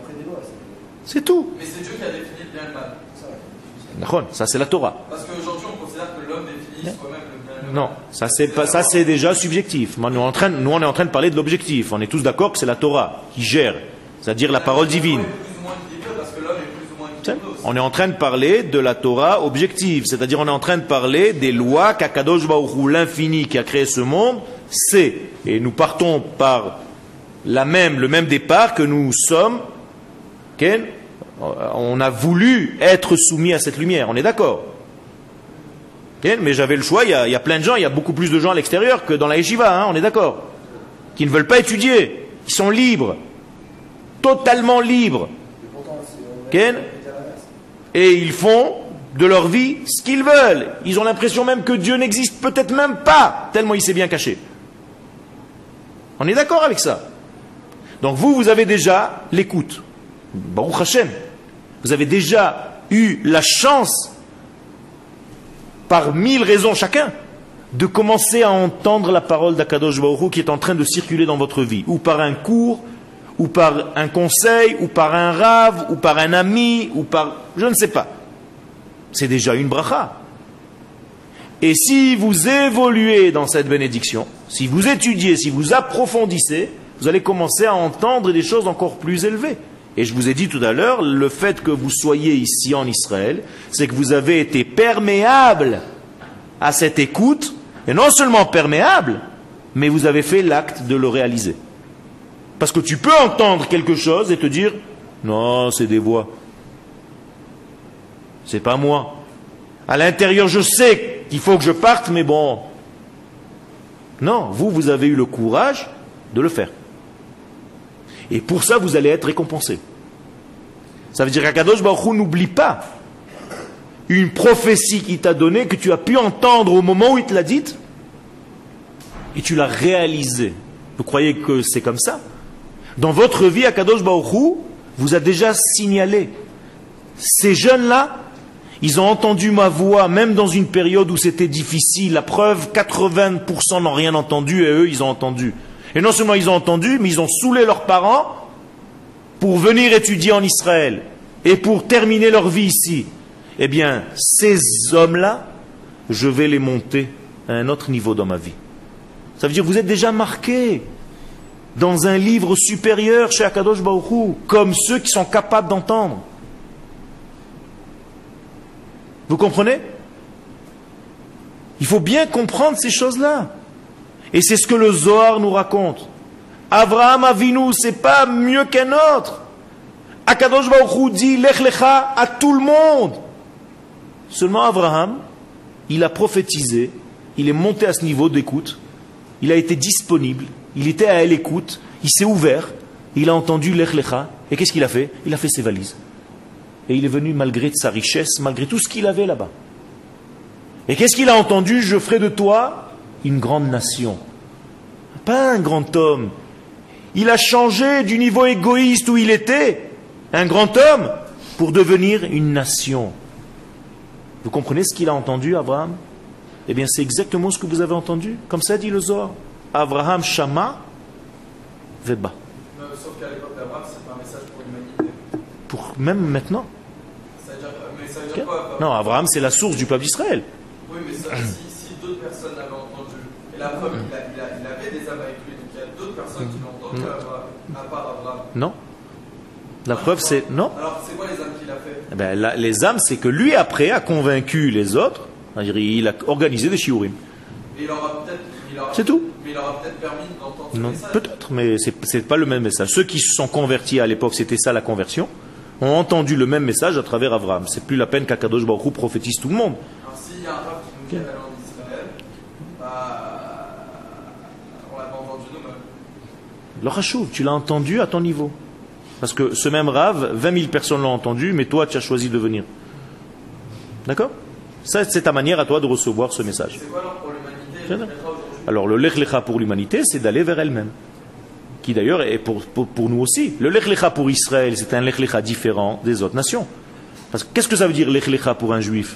C'est tout. Mais c'est Dieu qui a défini le bien et le mal. D'accord? Ça, c'est la Torah. Parce qu'aujourd'hui, on considère que l'homme définit soi-même le bien et le mal. Non, ça c'est déjà subjectif. Nous, on est en train de parler de l'objectif. On est tous d'accord que c'est la Torah qui gère, c'est-à-dire la parole divine. L'homme est plus ou moins équilibré parce que l'homme est plus ou moins équilibré aussi. On est en train de parler de la Torah objective, c'est-à-dire on est en train de parler des lois qu'Akadosh Baruch Hu, l'infini qui a créé ce monde, c'est. Et nous partons par le même départ que nous sommes. Ken, on a voulu être soumis à cette lumière, on est d'accord. Ken, mais j'avais le choix, il y a plein de gens, il y a beaucoup plus de gens à l'extérieur que dans la yeshiva, hein, on est d'accord. Qui ne veulent pas étudier, qui sont libres, totalement libres. Ken, et ils font de leur vie ce qu'ils veulent. Ils ont l'impression même que Dieu n'existe peut-être même pas, tellement il s'est bien caché. On est d'accord avec ça. Donc vous avez déjà l'écoute. Baruch Hashem. Vous avez déjà eu la chance, par 1000 raisons chacun, de commencer à entendre la parole d'Akadosh Baruch Hu qui est en train de circuler dans votre vie. Ou par un cours, ou par un conseil, ou par un rave, ou par un ami, ou par... je ne sais pas. C'est déjà une bracha. Et si vous évoluez dans cette bénédiction, si vous étudiez, si vous approfondissez, vous allez commencer à entendre des choses encore plus élevées. Et je vous ai dit tout à l'heure, le fait que vous soyez ici en Israël, c'est que vous avez été perméable à cette écoute, et non seulement perméable, mais vous avez fait l'acte de le réaliser. Parce que tu peux entendre quelque chose et te dire, non, c'est des voix. C'est pas moi. À l'intérieur, je sais qu'il faut que je parte, mais bon. Non, vous avez eu le courage de le faire. Et pour ça, vous allez être récompensé. Ça veut dire qu'Akadosh Baruch Hu n'oublie pas une prophétie qu'il t'a donnée, que tu as pu entendre au moment où il te l'a dite, et tu l'as réalisée. Vous croyez que c'est comme ça? Dans votre vie, Akadosh Baruch Hu vous a déjà signalé. Ces jeunes-là, ils ont entendu ma voix, même dans une période où c'était difficile. La preuve, 80% n'ont rien entendu, et eux, ils ont entendu. Et non seulement ils ont entendu, mais ils ont saoulé leurs parents pour venir étudier en Israël et pour terminer leur vie ici. Eh bien, ces hommes-là, je vais les monter à un autre niveau dans ma vie. Ça veut dire que vous êtes déjà marqués dans un livre supérieur chez Akadosh Baruch Hu, comme ceux qui sont capables d'entendre. Vous comprenez? Il faut bien comprendre ces choses-là. Et c'est ce que le Zohar nous raconte. Avraham Avinu, c'est pas mieux qu'un autre. Akadosh Baruch Hu dit Lech Lecha à tout le monde. Seulement Avraham, il a prophétisé, il est monté à ce niveau d'écoute, il a été disponible, il était à l'écoute, il s'est ouvert, il a entendu Lech Lecha, et qu'est-ce qu'il a fait? Il a fait ses valises. Et il est venu malgré sa richesse, malgré tout ce qu'il avait là-bas. Et qu'est-ce qu'il a entendu? Je ferai de toi une grande nation. Pas un grand homme. Il a changé du niveau égoïste où il était, un grand homme, pour devenir une nation. Vous comprenez ce qu'il a entendu, Abraham? Eh bien, c'est exactement ce que vous avez entendu. Comme ça dit le Zohar. Abraham Shama Veba. Sauf qu'à l'époque d'Abraham, c'est pas un message pour l'humanité. Pour même maintenant. Ça veut dire quoi? Non, Abraham, c'est la source du peuple d'Israël. Oui, mais ça, si d'autres personnes l'avaient entendu, et la preuve, il avait des âmes avec lui, donc il y a d'autres personnes qui l'ont entendu à part Abraham. Non. La preuve, c'est... Non. Alors, c'est quoi les âmes qu'il a fait? Eh ben, les âmes, c'est que lui, après, a convaincu les autres. C'est-à-dire, il a organisé des shiurim. Et il aura peut-être... C'est tout. Mais il aura peut-être permis d'entendre ce Non, message. peut-être, mais c'est pas le même message. Ceux qui se sont convertis à l'époque, c'était ça la conversion, ont entendu le même message à travers Abraham. C'est plus la peine qu'Akadosh Baruch Hu prophétise tout le monde. Alors, s'il y a un rap qui nous dit d'aller en Israël, on l'a pas entendu nous-mêmes. Le Rachouv, tu l'as entendu à ton niveau. Parce que ce même Rav, 20 000 personnes l'ont entendu, mais toi, tu as choisi de venir. D'accord? Ça, c'est ta manière à toi de recevoir ce message. C'est quoi alors pour l'humanité? Très bien. Alors, le Lech Lecha pour l'humanité, c'est d'aller vers elle-même. Qui d'ailleurs est pour nous aussi. Le Lech Lecha pour Israël, c'est un Lech Lecha différent des autres nations. Parce que qu'est-ce que ça veut dire Lech Lecha pour un juif?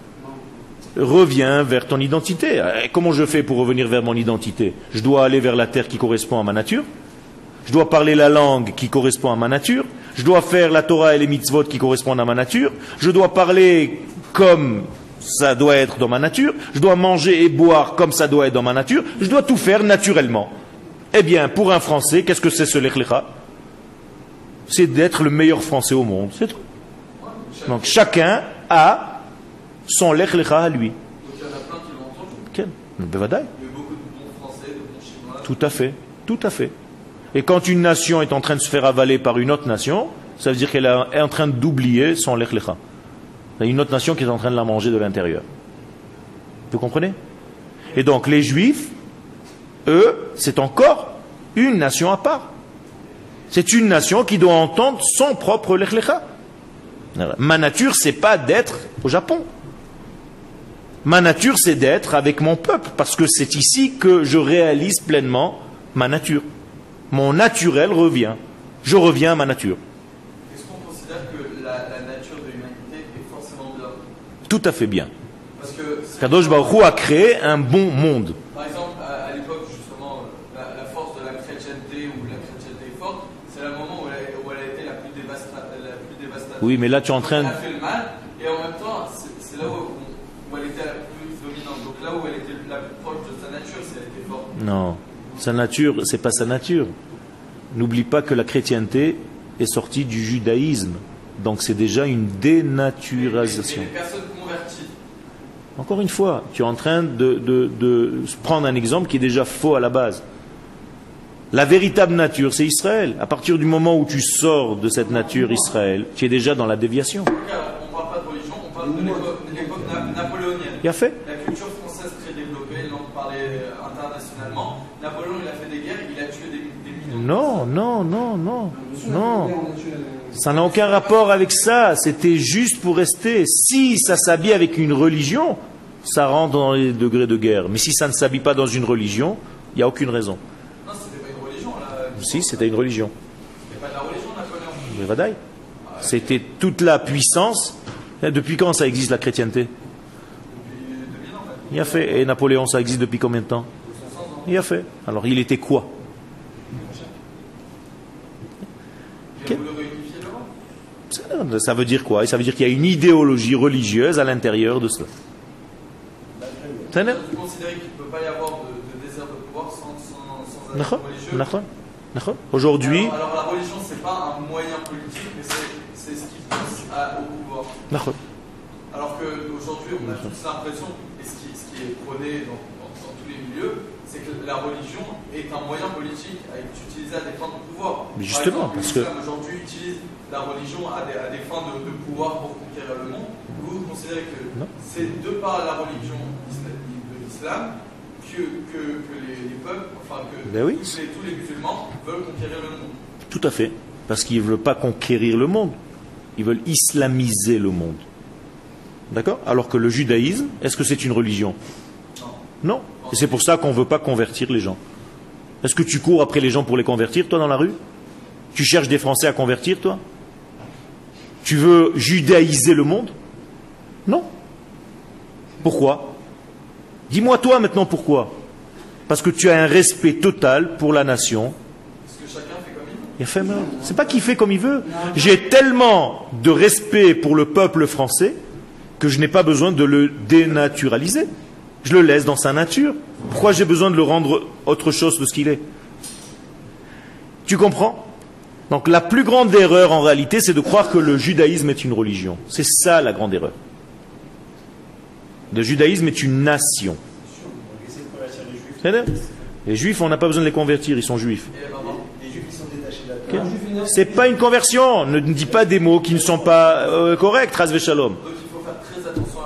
Reviens vers ton identité. Et comment je fais pour revenir vers mon identité? Je dois aller vers la terre qui correspond à ma nature. Je dois parler la langue qui correspond à ma nature. Je dois faire la Torah et les mitzvot qui correspondent à ma nature. Je dois parler comme ça doit être dans ma nature. Je dois manger et boire comme ça doit être dans ma nature. Je dois tout faire naturellement. Eh bien, pour un Français, qu'est-ce que c'est ce Lech Lecha? C'est d'être le meilleur Français au monde. C'est tout. Donc chacun a son Lech Lecha à lui. Donc il y en a plein qui l'ont entendu. Quel? Bevadaï. Il y a eu beaucoup de bons Français, de bons Chinois. Tout à fait, tout à fait. Et quand une nation est en train de se faire avaler par une autre nation, ça veut dire qu'elle est en train d'oublier son Lech Lecha. Il y a une autre nation qui est en train de la manger de l'intérieur. Vous comprenez? Et donc les Juifs, eux, c'est encore une nation à part. C'est une nation qui doit entendre son propre Lech Lecha. Ma nature, c'est pas d'être au Japon. Ma nature, c'est d'être avec mon peuple, parce que c'est ici que je réalise pleinement ma nature. Mon naturel revient. Je reviens à ma nature. Est-ce qu'on considère que la nature de l'humanité est forcément de l'homme? Tout à fait bien. Parce que, Kadosh Baruch Hu a créé un bon monde. par exemple, à l'époque, justement, la force de la chrétienté ou la chrétienté forte, c'est le moment où elle a été la plus dévastatrice. Oui, mais là tu es en train Elle de... a fait le mal, et en même temps, c'est là où elle était la plus dominante. Donc là où elle était la plus proche de sa nature, c'est elle était forte. Non. Sa nature, c'est pas sa nature. N'oublie pas que la chrétienté est sortie du judaïsme. Donc c'est déjà une dénaturisation. Mais les personnes converties, Encore une fois, tu es en train de prendre un exemple qui est déjà faux à la base. La véritable nature, c'est Israël. À partir du moment où tu sors de cette nature Israël, tu es déjà dans la déviation. alors, on ne parle pas de religion, on parle de l'époque napoléonienne. Il a fait. La culture française très développée, l'on parlait internationalement. Napoléon, il a fait des guerres, il a tué des millions. Non, non, non, non, non. Ça n'a aucun rapport avec ça. C'était juste pour rester. Si ça s'habille avec une religion, ça rentre dans les degrés de guerre. Mais si ça ne s'habille pas dans une religion, il n'y a aucune raison. Non, c'était pas une religion, là. Si, c'était une religion. C'était pas de la religion, Napoléon. Mais vadaï. C'était toute la puissance. Depuis quand ça existe la chrétienté? Depuis 2000 ans, maintenant. Il a fait. Et Napoléon, ça existe depuis combien de temps? 500 ans. Il a fait. Alors, il était quoi? Il a voulu réunifier l'Europe. Ça veut dire quoi? Ça veut dire qu'il y a une idéologie religieuse à l'intérieur de cela. Vous considérez qu'il ne peut pas y avoir de désert de pouvoir sans un religieux? Aujourd'hui, Alors la religion, c'est pas un moyen politique, mais c'est ce qui pousse au pouvoir. Alors qu'aujourd'hui, on a tous l'impression, et ce qui est prôné dans tous les milieux, c'est que la religion est un moyen politique à être utilisé à des fins de pouvoir. Mais justement, par exemple, parce que- l'islam aujourd'hui utilise la religion à des fins de pouvoir pour conquérir le monde. Vous considérez que Non. c'est de par la religion de l'islam que les peuples, enfin que Ben oui. tous les musulmans veulent conquérir le monde. tout à fait. Parce qu'ils ne veulent pas conquérir le monde. Ils veulent islamiser le monde. D'accord? Alors que le judaïsme, est-ce que c'est une religion? Non. Et c'est pour ça qu'on ne veut pas convertir les gens. Est-ce que tu cours après les gens pour les convertir, toi, dans la rue? Tu cherches des Français à convertir, toi? Tu veux judaïser le monde? Non. Pourquoi? Dis-moi toi maintenant pourquoi. Parce que tu as un respect total pour la nation. Parce que chacun fait comme il veut. Il a fait mal. C'est pas qu'il fait comme il veut. J'ai tellement de respect pour le peuple français que je n'ai pas besoin de le dénaturaliser. Je le laisse dans sa nature. Pourquoi j'ai besoin de le rendre autre chose de ce qu'il est? Tu comprends? Donc la plus grande erreur en réalité, c'est de croire que le judaïsme est une religion. C'est ça la grande erreur. Le judaïsme est une nation. Les juifs, on n'a pas besoin de les convertir, ils sont juifs. C'est pas une conversion. Ne dis pas des mots qui ne sont pas corrects, Razvé Shalom. Donc il faut faire très attention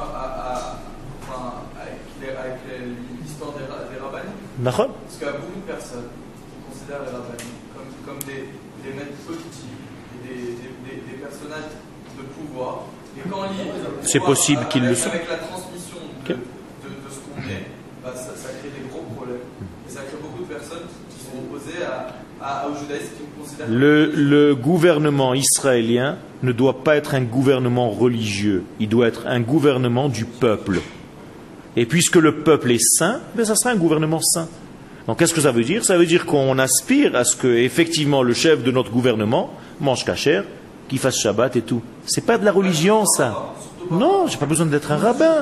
avec l'histoire des rabbinim. Parce qu'il y a beaucoup de personnes qui considèrent les rabbinim comme des maîtres politiques, des personnages de pouvoir. Et quand on lit c'est possible qu'ils le soient. Avec la transmission de ce qu'on est, bah, ça crée des gros problèmes. Et ça crée beaucoup de personnes qui sont opposées au judaïsme qui considèrent... Le gouvernement israélien ne doit pas être un gouvernement religieux. Il doit être un gouvernement du peuple. Et puisque le peuple est saint, ben ça sera un gouvernement saint. Donc qu'est-ce que ça veut dire? Ça veut dire qu'on aspire à ce que effectivement le chef de notre gouvernement mange kasher, qu'il fasse Shabbat et tout. C'est pas de la religion, ça. Non, j'ai pas besoin d'être un rabbin.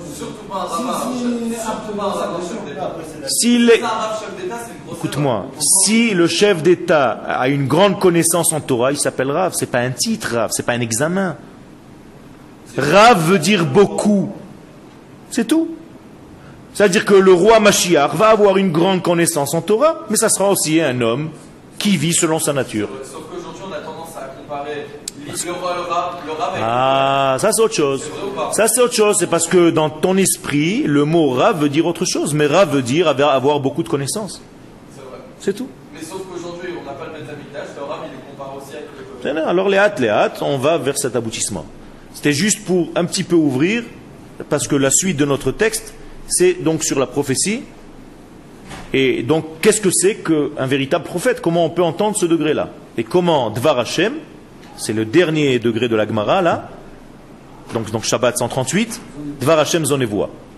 Écoute-moi, si le chef d'État a une grande connaissance en Torah, il s'appelle Rav. C'est pas un titre, Rav. C'est pas un examen. Rav veut dire beaucoup. C'est tout. C'est-à-dire que le roi Mashiach va avoir une grande connaissance en Torah, mais ça sera aussi un homme qui vit selon sa nature. Sauf qu'aujourd'hui, on a tendance à comparer le rab avec ça c'est autre chose. Ça c'est autre chose. C'est parce que dans ton esprit, le mot Rav veut dire autre chose. Mais Rav veut dire avoir beaucoup de connaissances. C'est vrai. C'est tout. Mais sauf qu'aujourd'hui, on n'a pas le Beth Amikdash, le Rav, il les compare aussi avec le peuple. Alors les hâtes, on va vers cet aboutissement. C'était juste pour un petit peu ouvrir, parce que la suite de notre texte, c'est donc sur la prophétie. Et donc, qu'est-ce que c'est qu'un véritable prophète? Comment on peut entendre ce degré-là? Et comment Dvar Hashem, c'est le dernier degré de la Gemara, là, donc Shabbat 138, Dvar Hashem Zonevoa.